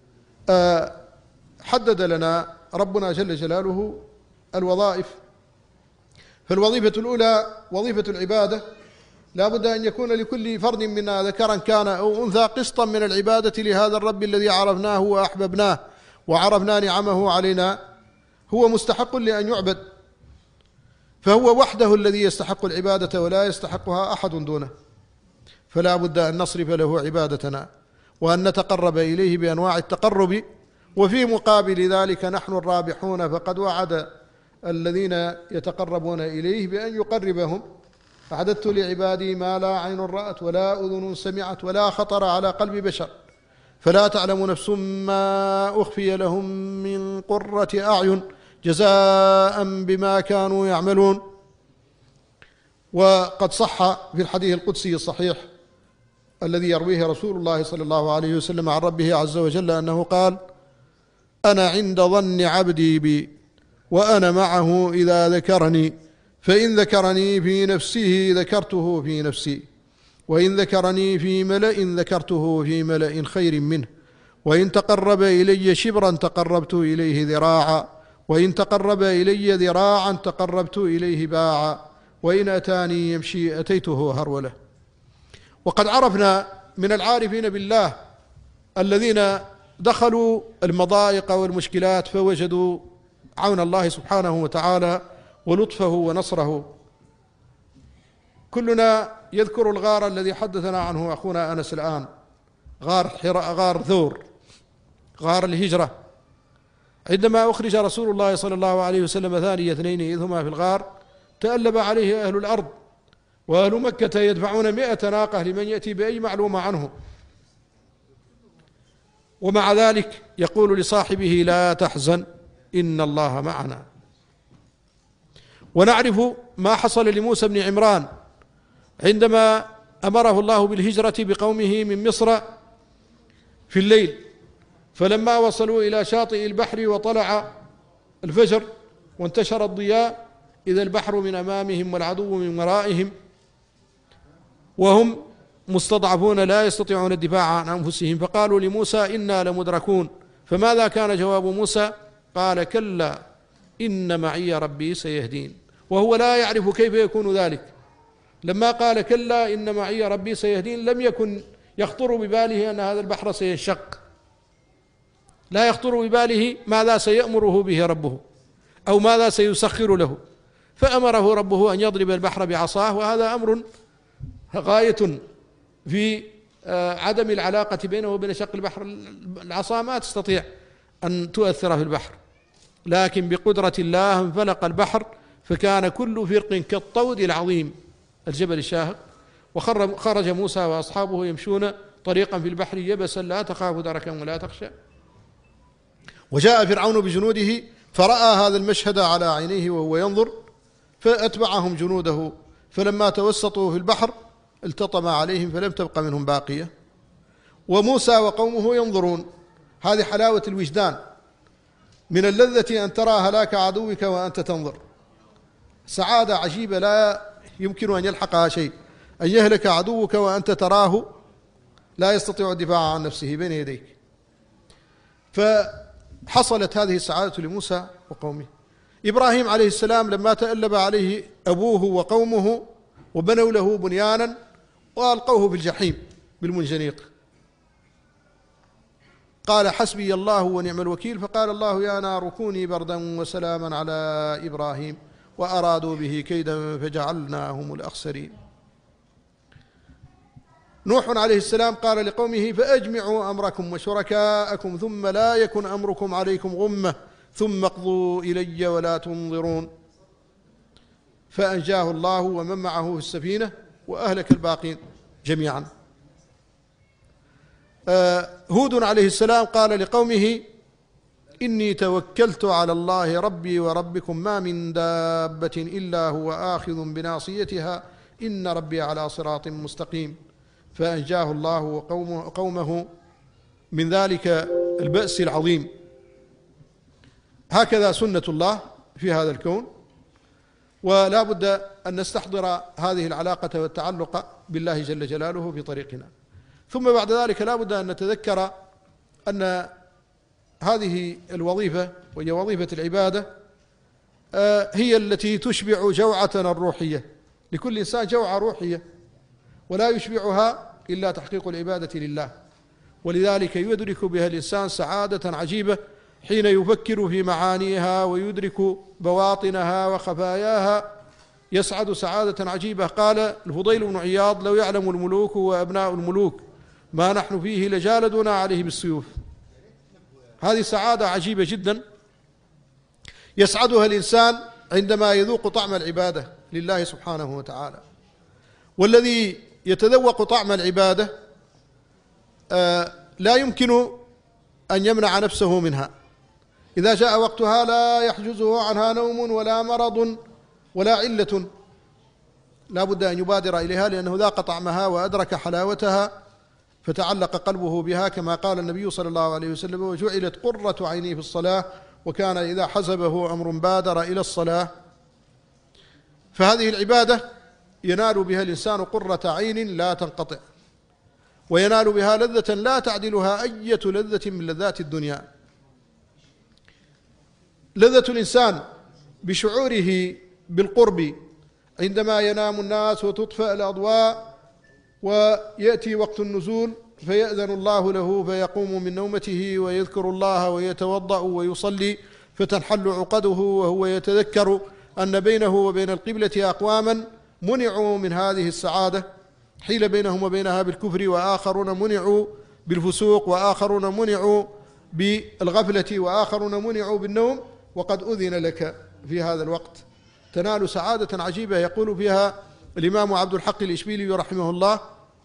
حدد لنا ربنا جل جلاله الوظائف. فالوظيفة الأولى وظيفة العبادة، لا بد أن يكون لكل فرد منا ذكرا كان أو أنثى قسطا من العبادة لهذا الرب الذي عرفناه وأحببناه وعرفنا نعمه علينا. هو مستحق لأن يعبد، فهو وحده الذي يستحق العبادة ولا يستحقها أحد دونه، فلا بد أن نصرف له عبادتنا وأن نتقرب إليه بأنواع التقرب، وفي مقابل ذلك نحن الرابحون، فقد وعد الذين يتقربون إليه بأن يقربهم. أعددت لعبادي ما لا عين رأت ولا أذن سمعت ولا خطر على قلب بشر، فلا تعلم نفس ما أخفي لهم من قرة أعين جزاء بما كانوا يعملون. وقد صح في الحديث القدسي الصحيح الذي يرويه رسول الله صلى الله عليه وسلم عن ربه عز وجل أنه قال: أنا عند ظن عبدي بي وأنا معه إذا ذكرني، فإن ذكرني في نفسه ذكرته في نفسي، وإن ذكرني في ملأ ذكرته في ملأ خير منه، وإن تقرب إلي شبرا تقربت إليه ذراعا، وإن تقرب إلي ذراعا تقربت إليه باعا، وإن أتاني يمشي أتيته هرولة. وقد عرفنا من العارفين بالله الذين دخلوا المضايق والمشكلات فوجدوا عون الله سبحانه وتعالى ولطفه ونصره. كلنا يذكر الغار الذي حدثنا عنه أخونا أنس الآن، غار ثور، غار الهجرة. عندما أخرج رسول الله صلى الله عليه وسلم ثاني اثنين إذ هما في الغار، تألب عليه أهل الأرض، وأهل مكة يدفعون 100 ناقة لمن يأتي بأي معلومة عنه، ومع ذلك يقول لصاحبه: لا تحزن إن الله معنا. ونعرف ما حصل لموسى بن عمران عندما أمره الله بالهجرة بقومه من مصر في الليل، فلما وصلوا إلى شاطئ البحر وطلع الفجر وانتشر الضياء، إذا البحر من أمامهم والعدو من ورائهم، وهم مستضعفون لا يستطيعون الدفاع عن أنفسهم، فقالوا لموسى: إنا لمدركون. فماذا كان جواب موسى؟ قال: كلا إن معي ربي سيهدين. وهو لا يعرف كيف يكون ذلك. لما قال كلا إن معي ربي سيهدين لم يكن يخطر بباله أن هذا البحر سينشق، لا يخطر بباله ماذا سيأمره به ربه أو ماذا سيسخر له، فأمره ربه أن يضرب البحر بعصاه، وهذا أمر غاية في عدم العلاقة بينه وبين شق البحر. العصا ما تستطيع أن تؤثر في البحر، لكن بقدرة الله انفلق البحر فكان كل فرق كالطود العظيم الجبل الشاهق. وخرج موسى وأصحابه يمشون طريقا في البحر يبسا لا تخاف دركا ولا تخشى. وجاء فرعون بجنوده فرأى هذا المشهد على عينيه وهو ينظر، فأتبعهم جنوده فلما توسطوا في البحر التطم عليهم فلم تبق منهم باقية. وموسى وقومه ينظرون، هذه حلاوة الوجدان، من اللذة أن ترى هلاك عدوك وأنت تنظر، سعادة عجيبة لا يمكن أن يلحقها شيء، أن يهلك عدوك وأنت تراه لا يستطيع الدفاع عن نفسه بين يديك. فحصلت هذه السعادة لموسى وقومه. إبراهيم عليه السلام لما تألب عليه أبوه وقومه وبنوا له بنيانا وألقوه في الجحيم بالمنجنيق، قال حسبي الله ونعم الوكيل، فقال الله يا نار كوني بردا وسلاما على إبراهيم وأرادوا به كيدا فجعلناهم الأخسرين. نوح عليه السلام قال لقومه فأجمعوا أمركم وشركاءكم ثم لا يكن أمركم عليكم غمة ثم اقضوا إلي ولا تنظرون، فأنجاه الله ومن معه في السفينة وأهلك الباقين جميعا. هود عليه السلام قال لقومه إني توكلت على الله ربي وربكم ما من دابة إلا هو آخذ بناصيتها إن ربي على صراط مستقيم، فأنجاه الله وقومه من ذلك البأس العظيم. هكذا سنة الله في هذا الكون، ولا بد أن نستحضر هذه العلاقة والتعلق بالله جل جلاله في طريقنا. ثم بعد ذلك لا بد أن نتذكر أن هذه الوظيفة وهي وظيفة العبادة هي التي تشبع جوعتنا الروحية، لكل إنسان جوعة روحية ولا يشبعها إلا تحقيق العبادة لله، ولذلك يدرك بها الإنسان سعادة عجيبة حين يفكر في معانيها ويدرك بواطنها وخفاياها، يسعد سعادة عجيبة. قال الفضيل بن عياض لو يعلم الملوك وأبناء الملوك ما نحن فيه لجالدونا عليه بالسيوف. هذه سعادة عجيبة جدا يسعدها الإنسان عندما يذوق طعم العبادة لله سبحانه وتعالى. والذي يتذوق طعم العبادة لا يمكن أن يمنع نفسه منها، إذا جاء وقتها لا يحجزه عنها نوم ولا مرض ولا علة، لا بد أن يبادر إليها لأنه ذاق طعمها وأدرك حلاوتها فتعلق قلبه بها، كما قال النبي صلى الله عليه وسلم وجعلت قرة عيني في الصلاة، وكان إذا حزبه أمر بادر إلى الصلاة. فهذه العبادة ينال بها الإنسان قرة عين لا تنقطع، وينال بها لذة لا تعدلها أية لذة من لذات الدنيا. لذة الإنسان بشعوره بالقرب عندما ينام الناس وتطفأ الأضواء ويأتي وقت النزول فيأذن الله له فيقوم من نومته ويذكر الله ويتوضأ ويصلي، فتنحل عقده وهو يتذكر أن بينه وبين القبلة أقواما منعوا من هذه السعادة، حيل بينهم وبينها بالكفر، وآخرون منعوا بالفسوق، وآخرون منعوا بالغفلة، وآخرون منعوا بالنوم، وقد أذن لك في هذا الوقت. تنال سعادة عجيبة يقول فيها الإمام عبد الحق الإشبيلي رحمه الله: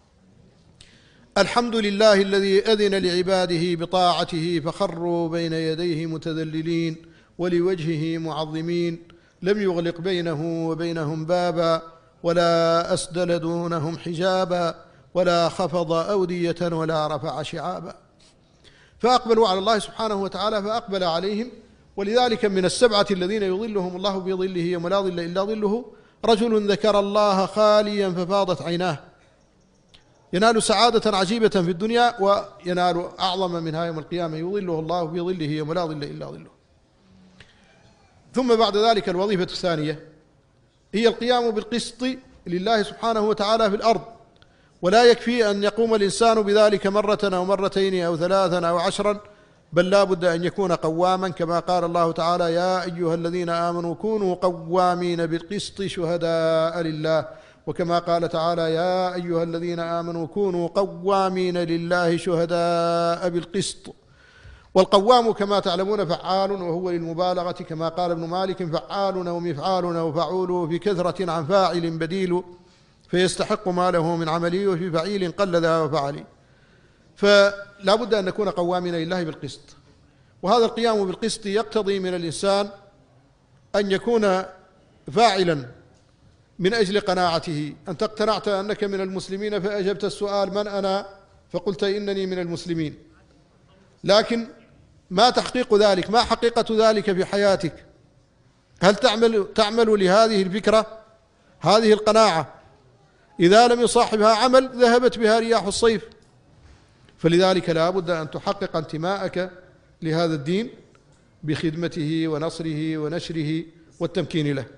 الحمد لله الذي أذن لعباده بطاعته فخروا بين يديه متذللين ولوجهه معظمين، لم يغلق بينه وبينهم بابا ولا أسدل دونهم حجابا ولا خفض أودية ولا رفع شعابا. فأقبلوا على الله سبحانه وتعالى فأقبل عليهم. ولذلك من السبعة الذين يظلهم الله بظله يوم لا ظل إلا ظله رجل ذكر الله خاليا ففاضت عيناه، ينال سعادة عجيبة في الدنيا وينال أعظم منها يوم القيامة، يظله الله بظله يوم لا ظل إلا ظله. ثم بعد ذلك الوظيفة الثانية هي القيام بالقسط لله سبحانه وتعالى في الأرض، ولا يكفي أن يقوم الإنسان بذلك مرة أو مرتين أو ثلاثا أو عشرا، بل لا بد أن يكون قواما، كما قال الله تعالى: يا أيها الذين آمنوا كونوا قوامين بالقسط شهداء لله، وكما قال تعالى: يا أيها الذين آمنوا كونوا قوامين لله شهداء بالقسط. والقوام كما تعلمون فعال، وهو للمبالغة، كما قال ابن مالك: فعال ومفعال وفعول في كثرة عن فاعل بديل، فيستحق ما له من عملي، وفي فعيل قل ذا وفعل. فلا بد أن نكون قوامين لله بالقسط. وهذا القيام بالقسط يقتضي من الإنسان أن يكون فاعلا من أجل قناعته. أنت اقتنعت أنك من المسلمين فأجبت السؤال من أنا فقلت إنني من المسلمين، لكن ما تحقيق ذلك؟ ما حقيقة ذلك في حياتك؟ هل تعمل لهذه الفكرة، هذه القناعة؟ إذا لم يصاحبها عمل ذهبت بها رياح الصيف. فلذلك لا بد أن تحقق انتماءك لهذا الدين بخدمته ونصره ونشره والتمكين له.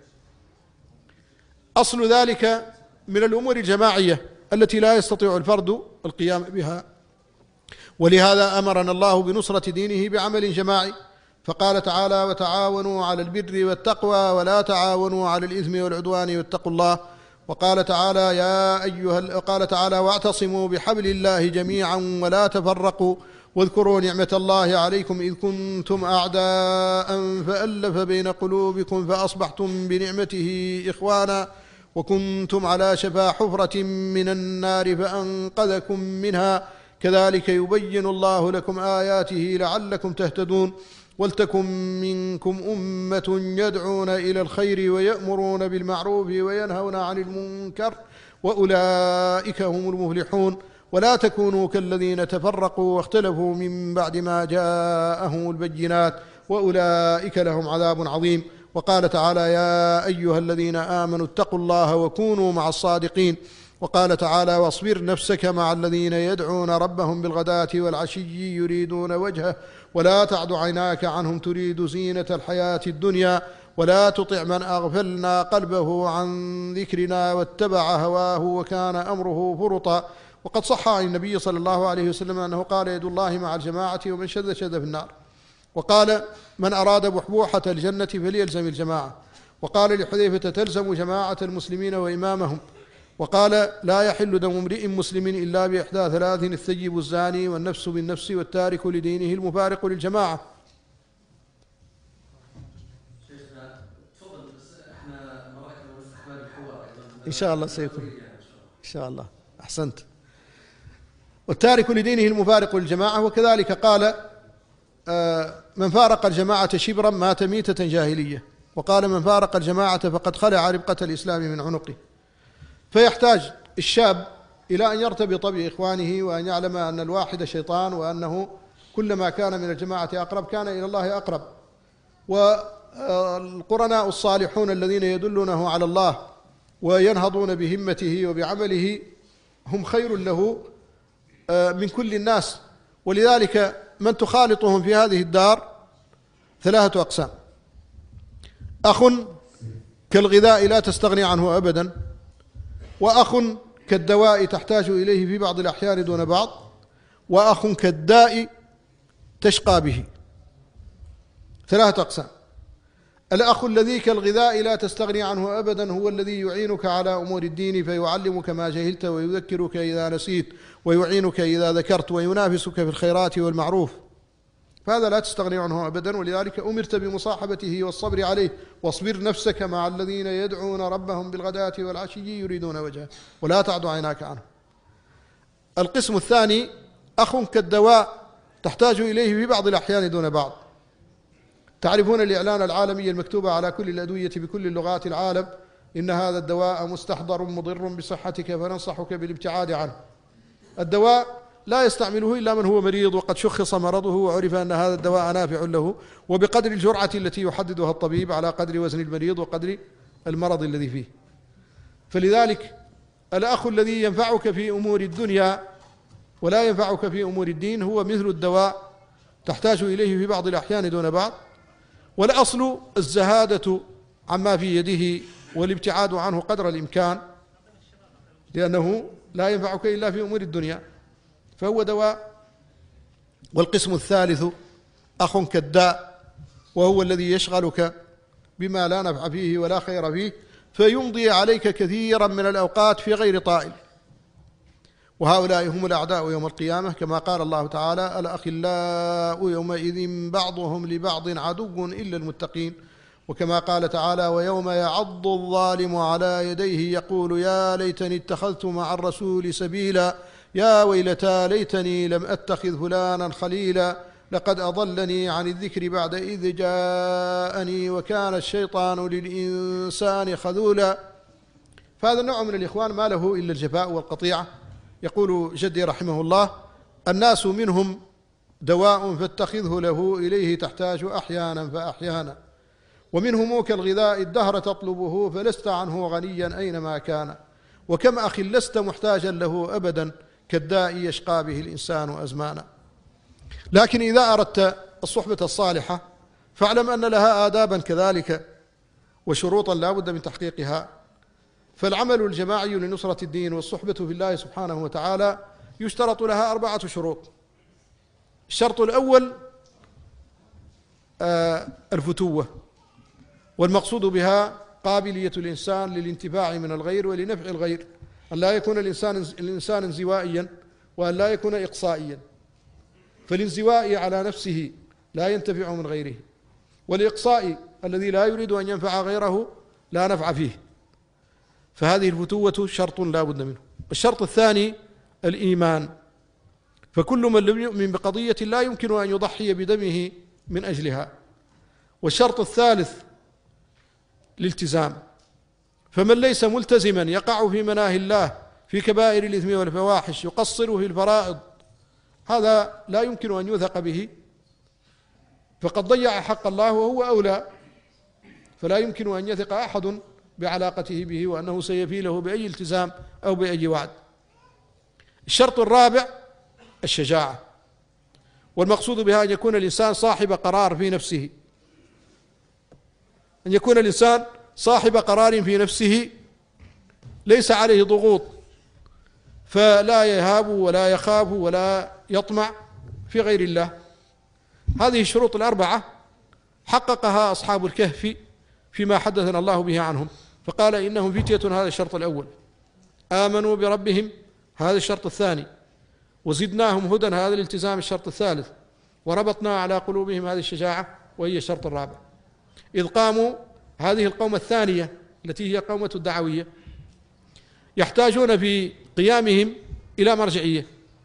أصل ذلك من الأمور الجماعية التي لا يستطيع الفرد القيام بها، ولهذا أمرنا الله بنصرة دينه بعمل جماعي، فقال تعالى: وتعاونوا على البر والتقوى ولا تعاونوا على الإثم والعدوان واتقوا الله. وقال تعالى: واعتصموا بحبل الله جميعا ولا تفرقوا واذكروا نعمة الله عليكم إذ كنتم أعداء فألف بين قلوبكم فأصبحتم بنعمته إخوانا وكنتم على شفا حفرة من النار فأنقذكم منها كذلك يبين الله لكم آياته لعلكم تهتدون. ولتكن منكم أمة يدعون إلى الخير ويأمرون بالمعروف وينهون عن المنكر وأولئك هم المفلحون. ولا تكونوا كالذين تفرقوا واختلفوا من بعد ما جاءهم البينات وأولئك لهم عذاب عظيم. وقال تعالى: يا أيها الذين آمنوا اتقوا الله وكونوا مع الصادقين. وقال تعالى: واصبر نفسك مع الذين يدعون ربهم بالغداة والعشي يريدون وجهه ولا تعد عيناك عنهم تريد زينة الحياة الدنيا ولا تطع من أغفلنا قلبه عن ذكرنا واتبع هواه وكان أمره فرطا. وقد صح عن النبي صلى الله عليه وسلم أنه قال: يد الله مع الجماعة ومن شذ شذ في النار. وقال: من أراد بحبوحة الجنة فليلزم الجماعة. وقال لحذيفة: تلزم جماعة المسلمين وإمامهم. وقال: لا يحل دم امرئ مسلم إلا بإحدى ثلاث: الثيب الزاني والنفس بالنفس والتارك لدينه المفارق للجماعة. إن شاء الله سيكون إن شاء الله. أحسنت. والتارك لدينه المفارق للجماعة. وكذلك قال: من فارق الجماعة شبرا مات ميتة جاهلية. وقال: من فارق الجماعة فقد خلع ربقة الإسلام من عنقه. فيحتاج الشاب إلى أن يرتبط بإخوانه وأن يعلم أن الواحد شيطان، وأنه كلما كان من الجماعة أقرب كان إلى الله أقرب. والقرناء الصالحون الذين يدلونه على الله وينهضون بهمته وبعمله هم خير له من كل الناس. ولذلك من تخالطهم في هذه الدار ثلاثة أقسام: أخ كالغذاء لا تستغني عنه أبدا، وأخ كالدواء تحتاج إليه في بعض الأحيان دون بعض، وأخ كالداء تشقى به. ثلاثة أقسام. الأخ الذي كالغذاء لا تستغني عنه أبدا هو الذي يعينك على أمور الدين فيعلمك ما جهلت ويذكرك إذا نسيت ويعينك إذا ذكرت وينافسك في الخيرات والمعروف، فهذا لا تستغني عنه أبدا. ولذلك أمرت بمصاحبته والصبر عليه. واصبر نفسك مع الذين يدعون ربهم بالغداة والعشي يريدون وجهه ولا تعد عيناك عنه. القسم الثاني: أخ كالدواء تحتاج إليه في بعض الأحيان دون بعض. تعرفون الإعلان العالمي المكتوب على كل الأدوية بكل اللغات العالم: إن هذا الدواء مستحضر مضر بصحتك فننصحك بالابتعاد عنه. الدواء لا يستعمله إلا من هو مريض وقد شخص مرضه وعرف أن هذا الدواء نافع له، وبقدر الجرعة التي يحددها الطبيب على قدر وزن المريض وقدر المرض الذي فيه. فلذلك الأخ الذي ينفعك في أمور الدنيا ولا ينفعك في أمور الدين هو مثل الدواء تحتاج إليه في بعض الأحيان دون بعض. والأصل الزهادة عما في يده والابتعاد عنه قدر الإمكان، لأنه لا ينفعك إلا في أمور الدنيا فهو دواء. والقسم الثالث: أخ كالداء، وهو الذي يشغلك بما لا نفع فيه ولا خير فيه فيمضي عليك كثيرا من الأوقات في غير طائل. وهؤلاء هم الأعداء يوم القيامة، كما قال الله تعالى: الأخلاء يومئذ بعضهم لبعض عدو إلا المتقين. وكما قال تعالى: ويوم يعض الظالم على يديه يقول يا ليتني اتخذت مع الرسول سبيلا يا ويلتى ليتني لم أتخذ فلانا خليلا لقد أضلني عن الذكر بعد إذ جاءني وكان الشيطان للإنسان خذولا. فهذا النوع من الإخوان ما له إلا الجفاء والقطيعة. يقول جدي رحمه الله: الناس منهم دواء فاتخذه له، إليه تحتاج أحيانا فأحيانا، ومنهم كالغذاء الدهر تطلبه، فلست عنه غنيا أينما كان، وكم أخ لست محتاجا له أبدا، كالداء يشقى به الإنسان أزمانا. لكن إذا أردت الصحبة الصالحة فاعلم أن لها آدابا كذلك وشروطا لا بد من تحقيقها. فالعمل الجماعي لنصرة الدين والصحبة في الله سبحانه وتعالى يشترط لها 4 شروط. الشرط الأول الفتوة، والمقصود بها قابلية الإنسان للانتفاع من الغير ولنفع الغير، أن لا يكون الإنسان انزوائيا، وأن لا يكون إقصائيا. فالانزوائي على نفسه لا ينتفع من غيره، والإقصائي الذي لا يريد أن ينفع غيره لا نفع فيه. فهذه الفتوة شرط لا بد منه. الشرط الثاني الإيمان، فكل من لم يؤمن بقضية لا يمكن أن يضحي بدمه من أجلها. والشرط الثالث الالتزام، فمن ليس ملتزما يقع في مناهي الله في كبائر الإثم والفواحش، يقصر في الفرائض، هذا لا يمكن أن يوثق به، فقد ضيع حق الله وهو أولى، فلا يمكن أن يثق أحد بعلاقته به وأنه سيفي له بأي التزام أو بأي وعد. الشرط الرابع الشجاعة، والمقصود بها أن يكون الإنسان صاحب قرار في نفسه، أن يكون الإنسان صاحب قرار في نفسه ليس عليه ضغوط، فلا يهاب ولا يخاف ولا يطمع في غير الله. هذه الشروط 4 حققها أصحاب الكهف فيما حدثنا الله به عنهم، فقال إنهم فتية، هذا الشرط الأول، آمنوا بربهم، هذا الشرط الثاني، وزدناهم هدى، هذا الالتزام الشرط الثالث، وربطنا على قلوبهم، هذه الشجاعة وهي الشرط الرابع. إذ قاموا، هذه القومة الثانية التي هي قومة الدعوية، يحتاجون في قيامهم إلى مرجعية،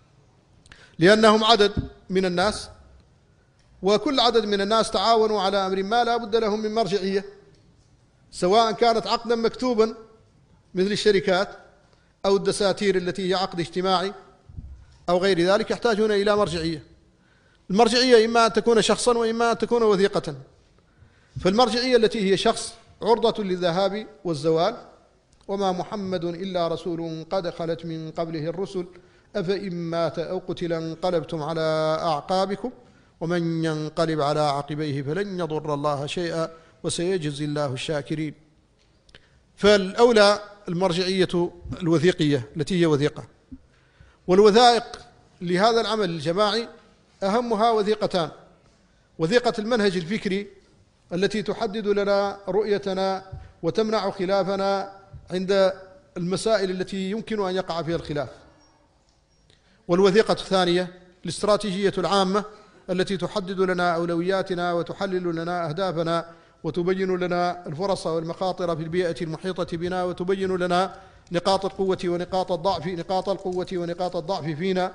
لأنهم عدد من الناس، وكل عدد من الناس تعاونوا على أمر ما لا بد لهم من مرجعية، سواء كانت عقدا مكتوبا مثل الشركات أو الدساتير التي هي عقد اجتماعي أو غير ذلك، يحتاجون إلى مرجعية. المرجعية إما أن تكون شخصا وإما أن تكون وثيقة. فالمرجعية التي هي شخص عرضة للذهاب والزوال، وما محمد إلا رسول قد خلت من قبله الرسل أفإن مات أو قتل انقلبتم على أعقابكم ومن ينقلب على عقبيه فلن يضر الله شيئا وسيجزي الله الشاكرين. فالأولى المرجعية الوثيقية التي هي وثيقة. والوثائق لهذا العمل الجماعي أهمها وثيقتان: وثيقة المنهج الفكري التي تحدد لنا رؤيتنا وتمنع خلافنا عند المسائل التي يمكن أن يقع فيها الخلاف، والوثيقة الثانية الاستراتيجية العامة التي تحدد لنا أولوياتنا وتحلل لنا أهدافنا وتبين لنا الفرص والمخاطر في البيئة المحيطة بنا، وتبين لنا نقاط القوة ونقاط الضعف، نقاط القوة ونقاط الضعف فينا.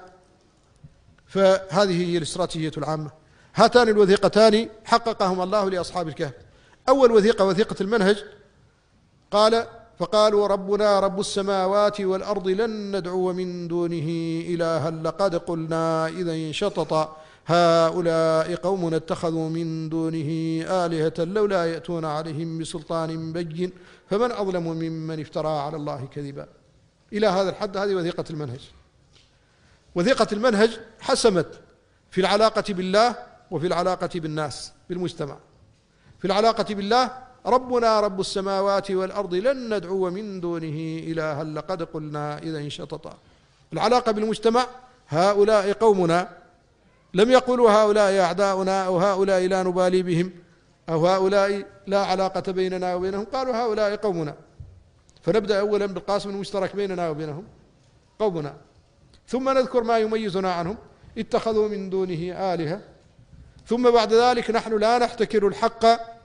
فهذه هي الاستراتيجية العامة. هاتان الوثيقتان حققهم الله لأصحاب الكهف. أول وثيقة وثيقة المنهج، قال: فقالوا ربنا رب السماوات والأرض لن ندعو من دونه إلها لقد قلنا إذا شططا هؤلاء قومنا اتخذوا من دونه آلهة لولا يأتون عليهم بسلطان بين فمن أظلم ممن افترى على الله كذبا. إلى هذا الحد هذه وثيقة المنهج. وثيقة المنهج حسمت في العلاقة بالله وفي العلاقة بالناس بالمجتمع. في العلاقة بالله: ربنا رب السماوات والأرض لن ندعو من دونه إلها لقد قلنا إذا شططا. العلاقة بالمجتمع: هؤلاء قومنا، لم يقولوا هؤلاء أعداؤنا أو هؤلاء لا نبالي بهم أو هؤلاء لا علاقة بيننا وبينهم، قالوا هؤلاء قومنا. فنبدأ أولا بالقاسم المشترك بيننا وبينهم، قومنا، ثم نذكر ما يميزنا عنهم: اتخذوا من دونه آلهة، ثم بعد ذلك نحن لا نحتكر الحق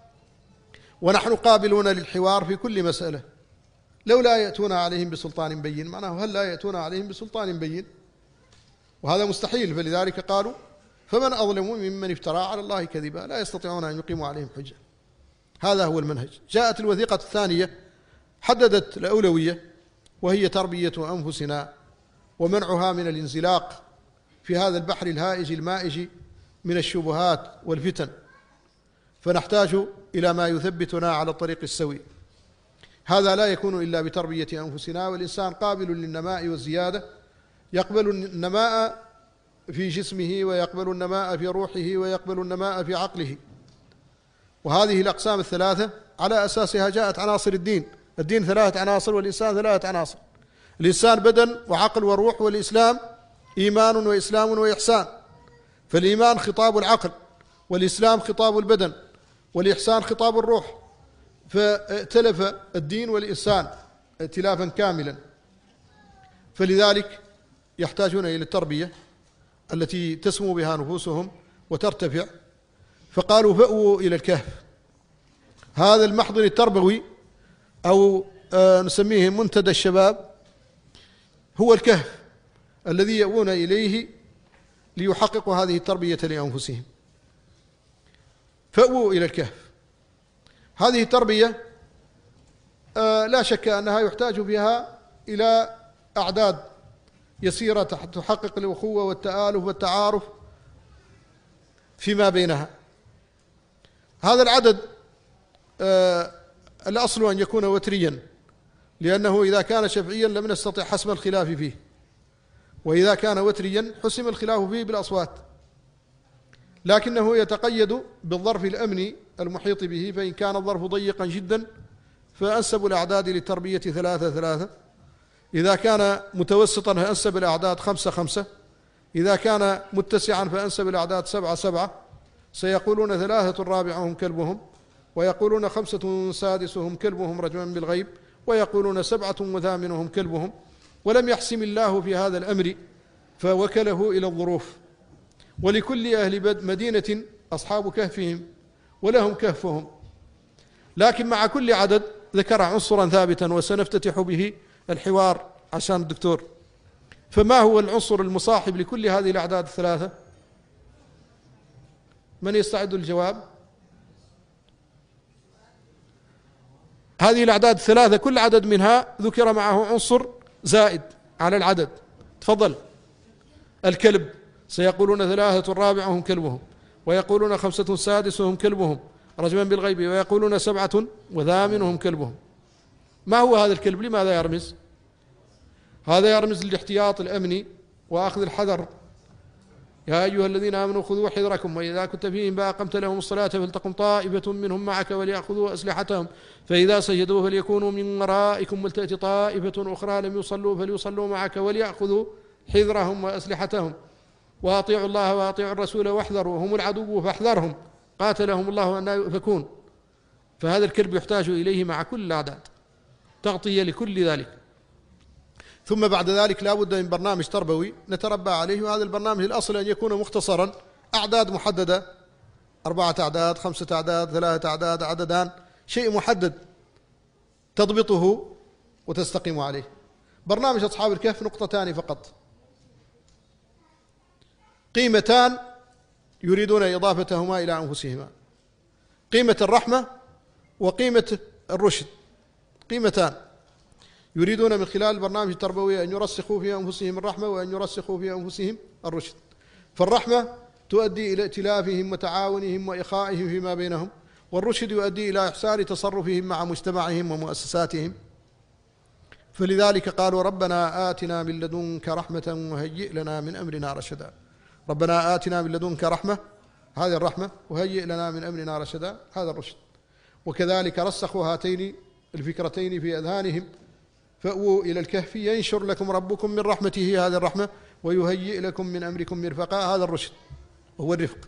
ونحن قابلون للحوار في كل مسألة. لولا يأتون عليهم بسلطان بين، معناه هل لا يأتون عليهم بسلطان بين؟ وهذا مستحيل، فلذلك قالوا فمن أظلم ممن افترى على الله كذبا، لا يستطيعون أن يقيموا عليهم حجة. هذا هو المنهج. جاءت الوثيقة الثانية حددت الأولوية، وهي تربية أنفسنا ومنعها من الانزلاق في هذا البحر الهائج المائج من الشبهات والفتن، فنحتاج إلى ما يثبتنا على الطريق السوي. هذا لا يكون إلا بتربية أنفسنا، والإنسان قابل للنماء والزيادة، يقبل النماء في جسمه ويقبل النماء في روحه ويقبل النماء في عقله. وهذه الأقسام الثلاثة على أساسها جاءت عناصر الدين. الدين 3 عناصر والإنسان 3 عناصر. الإنسان بدن وعقل وروح، والإسلام إيمان وإسلام وإحسان. فالإيمان خطاب العقل، والإسلام خطاب البدن، والإحسان خطاب الروح، فائتلف الدين والإنسان ائتلافا كاملا. فلذلك يحتاجون إلى التربية التي تسمو بها نفوسهم وترتفع. فقالوا فأووا إلى الكهف. هذا المحضن التربوي أو نسميه منتدى الشباب هو الكهف الذي يأوون إليه ليحققوا هذه التربية لأنفسهم. فأووا إلى الكهف. هذه التربية لا شك أنها يحتاج بها إلى أعداد يسيرة تحقق الأخوة والتآلف والتعارف فيما بينها. هذا العدد الأصل أن يكون وتريا، لأنه إذا كان شفعيا لم نستطع حسم الخلاف فيه، وإذا كان وتريا حسم الخلاف فيه بالأصوات، لكنه يتقيد بالظرف الأمني المحيط به. فإن كان الظرف ضيقا جدا فأنسب الأعداد للتربية 3 إذا كان متوسطا فأنسب الأعداد 5 إذا كان متسعا فأنسب الأعداد 7 سيقولون 3 رابعهم كلبهم، ويقولون 5 سادسهم كلبهم رجما بالغيب، ويقولون 7 وثامنهم كلبهم. ولم يحسم الله في هذا الأمر فوكله إلى الظروف. ولكل أهل مدينة أصحاب كهفهم ولهم كهفهم. لكن مع كل عدد ذكر عنصرا ثابتا وسنفتتح به الحوار عشان الدكتور. فما هو العنصر المصاحب لكل هذه الأعداد 3؟ من يستعد للجواب؟ هذه الأعداد 3 كل عدد منها ذكر معه عنصر زائد على العدد. تفضل. الكلب سيقولون 3 رابعهم كلبهم، ويقولون 5 سادسهم كلبهم رجما بالغيب، ويقولون 7 وثامنهم كلبهم. ما هو هذا الكلب؟ لماذا يرمز؟ هذا يرمز للاحتياط الأمني وأخذ الحذر. يا أيها الذين آمنوا خذوا حذركم وإذا كنت فيهم فأقمت لهم الصلاة فلتقم طائفة منهم معك وليأخذوا أسلحتهم فإذا سجدوا فليكونوا من ورائكم ولتأتي طائفة أخرى لم يصلوا فليصلوا معك وليأخذوا حذرهم وأسلحتهم وأطيعوا الله وأطيعوا الرسول واحذروا هم العدو فاحذرهم قاتلهم الله أن يؤفكون. فهذا الكلب يحتاج إليه مع كل الأعداد، تغطية لكل ذلك. ثم بعد ذلك لا بد من برنامج تربوي نتربى عليه، وهذا البرنامج الأصل أن يكون مختصرا، أعداد محددة، 4 أعداد 5 أعداد 3 أعداد عددان، شيء محدد تضبطه وتستقيم عليه. برنامج أصحاب الكهف 2 نقطتان فقط، قيمتان يريدون إضافتهما إلى أنفسهما: قيمة الرحمة وقيمة الرشد. قيمتان يريدون من خلال البرنامج التربوي أن يرسخوا في أنفسهم الرحمة وأن يرسخوا في أنفسهم الرشد. فالرحمة تؤدي إلى ائتلافهم وتعاونهم وإخائهم فيما بينهم، والرشد يؤدي إلى إحسان تصرفهم مع مجتمعهم ومؤسساتهم. فلذلك قالوا ربنا آتنا من لدنك رحمة وهيئ لنا من أمرنا رشدا. ربنا آتنا من لدنك رحمة، هذه الرحمة، وهيئ لنا من أمرنا رشدا، هذا الرشد. وكذلك رسخوا هاتين الفكرتين في أذهانهم: فأووا إلى الكهف ينشر لكم ربكم من رحمته، هذه الرحمة، ويهيئ لكم من أمركم مرفقا، هذا الرشد وهو الرفق.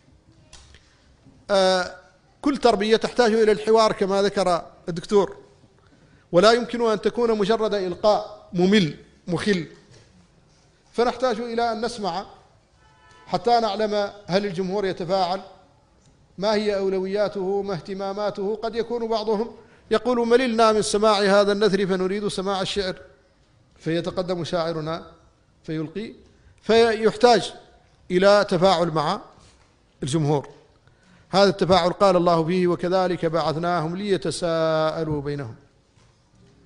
كل تربية تحتاج إلى الحوار كما ذكر الدكتور، ولا يمكن أن تكون مجرد إلقاء ممل مخل. فنحتاج إلى أن نسمع حتى نعلم هل الجمهور يتفاعل، ما هي أولوياته، ما اهتماماته. قد يكون بعضهم يقول مللنا من سماع هذا النثر فنريد سماع الشعر، فيتقدم شاعرنا فيلقي، فيحتاج إلى تفاعل مع الجمهور. هذا التفاعل قال الله فيه: وكذلك بعثناهم ليتساءلوا بينهم.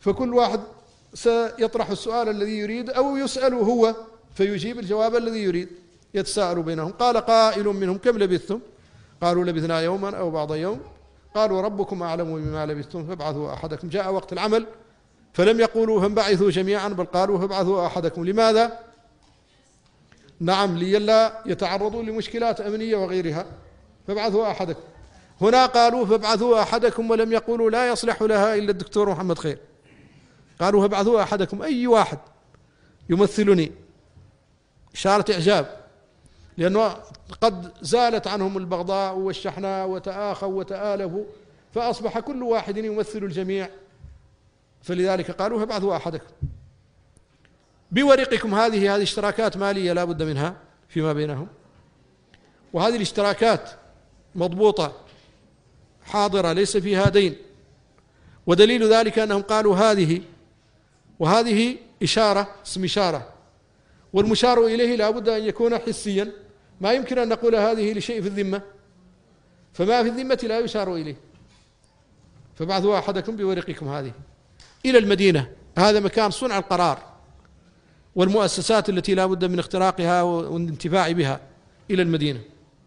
فكل واحد سيطرح السؤال الذي يريد أو يسأل هو فيجيب الجواب الذي يريد. يتساءل بينهم. قال قائل منهم كم لبثتم؟ قالوا لبثنا يوما أو بعض يوم. قالوا ربكم أعلم بما لبثتم فابعثوا أحدكم. جاء وقت العمل فلم يقولوا فانبعثوا جميعا بل قالوا فابعثوا أحدكم. لماذا؟ نعم لئلا يتعرضوا لمشكلات أمنية وغيرها. فابعثوا أحدكم. هنا قالوا فابعثوا أحدكم ولم يقولوا لا يصلح لها إلا الدكتور محمد خير. قالوا فابعثوا أحدكم أي واحد يمثلني. إشارة إعجاب، لأنه قد زالت عنهم البغضاء والشحناء وتآخوا وتآلفوا فأصبح كل واحد يمثل الجميع، فلذلك قالوا فابعثوا أحدكم بورقكم. هذه اشتراكات مالية لا بد منها فيما بينهم، وهذه الاشتراكات مضبوطة حاضرة ليس فيها دين. ودليل ذلك أنهم قالوا هذه وهذه إشارة، اسم إشارة، والمشار إليه لا بد أن يكون حسيا. ما يمكن أن نقول هذه لشيء في الذمة، فما في الذمة لا يشار إليه. فابعثوا أحدكم بورقكم هذه إلى المدينة. هذا مكان صنع القرار والمؤسسات التي لا بد من اختراقها والانتفاع بها. إلى المدينة.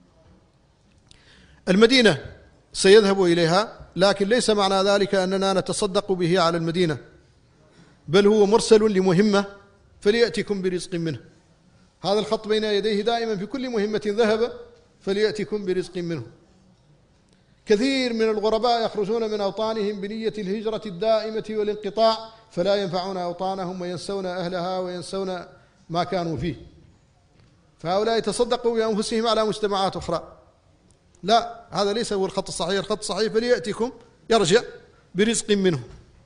المدينة سيذهب إليها، لكن ليس معنى ذلك أننا نتصدق به على المدينة، بل هو مرسل لمهمة فليأتكم برزق منه. هذا الخط بين يديه دائما في كل مهمة ذهب فليأتكم برزق منه. كثير من الغرباء يخرجون من أوطانهم بنية الهجرة الدائمة والانقطاع فلا ينفعون أوطانهم وينسون أهلها وينسون ما كانوا فيه. فهؤلاء يتصدقوا بأنفسهم على مجتمعات أخرى. لا، هذا ليس هو الخط الصحيح. الخط الصحيح فليأتكم يرجع برزق منه.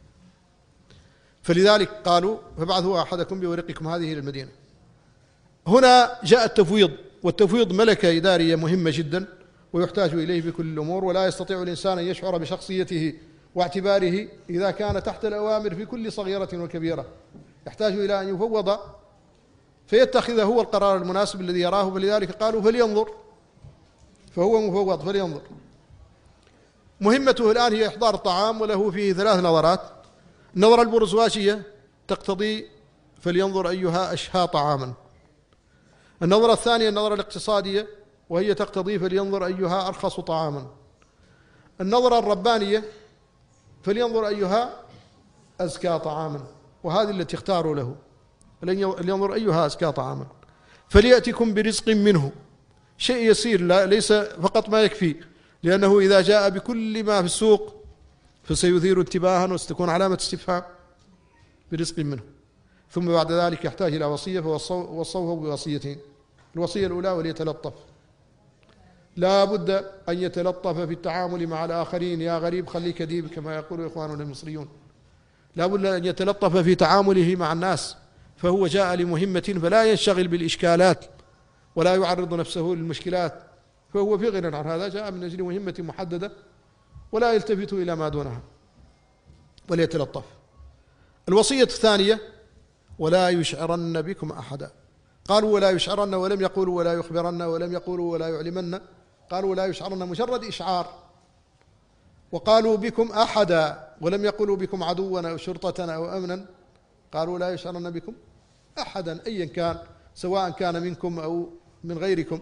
فلذلك قالوا فابعثوا أحدكم بورقكم هذه إلى المدينة. هنا جاء التفويض، والتفويض ملكة إدارية مهمة جدا ويحتاج إليه في كل الأمور، ولا يستطيع الإنسان أن يشعر بشخصيته واعتباره إذا كان تحت الأوامر في كل صغيرة وكبيرة. يحتاج إلى أن يفوض فيتخذ هو القرار المناسب الذي يراه. فلذلك قالوا فلينظر، فهو مفوض فلينظر. مهمته الآن هي إحضار الطعام، وله فيه 3 نظرات. النظرة البرزواشية تقتضي فلينظر أيها أشهى طعاما. النظرة الثانية النظرة الاقتصادية، وهي تقتضي فلينظر أيها أرخص طعاما. النظرة الربانية فلينظر أيها أزكى طعاما، وهذه التي اختاروا له. فلينظر أيها أزكى طعاما فليأتكم برزق منه. شيء يسير، ليس فقط ما يكفي، لأنه إذا جاء بكل ما في السوق فسيثير انتباها وستكون علامة استفهام. برزق منه. ثم بعد ذلك يحتاج إلى وصية، فوصوه بوصيتين. الوصية الأولى وليتلطف. لا بد أن يتلطف في التعامل مع الآخرين. يا غريب خليك ديب كما يقول إخواننا المصريون. لا بد أن يتلطف في تعامله مع الناس، فهو جاء لمهمة فلا ينشغل بالإشكالات ولا يعرض نفسه للمشكلات، فهو في غنى عن هذا. جاء من أجل مهمة محددة ولا يلتفت إلى ما دونها. وليتلطف. الوصية الثانية ولا يشعرن بكم أحدا. قالوا ولا يشعرن، ولم يقولوا ولا يخبرن، ولم يقولوا ولا يعلمن. قالوا ولا يشعرن مجرد إشعار. وقالوا بكم أحدا، ولم يقولوا بكم عدوا أو شرطة أو أمنا. قالوا لا يشعرن بكم أحدا أيا كان، سواء كان منكم أو من غيركم.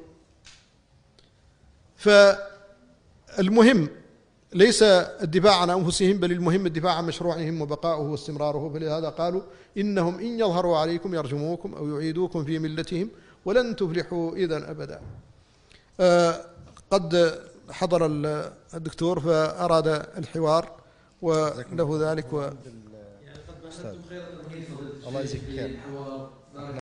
فالمهم ليس الدفاع عن أنفسهم، بل المهم الدفاع عن مشروعهم وبقاؤه واستمراره. فلهذا قالوا إنهم إن يظهروا عليكم يرجموكم أو يعيدوكم في ملتهم ولن تفلحوا إذن أبدا. قد حضر الدكتور فأراد الحوار وله ذلك الله يجزيك خير.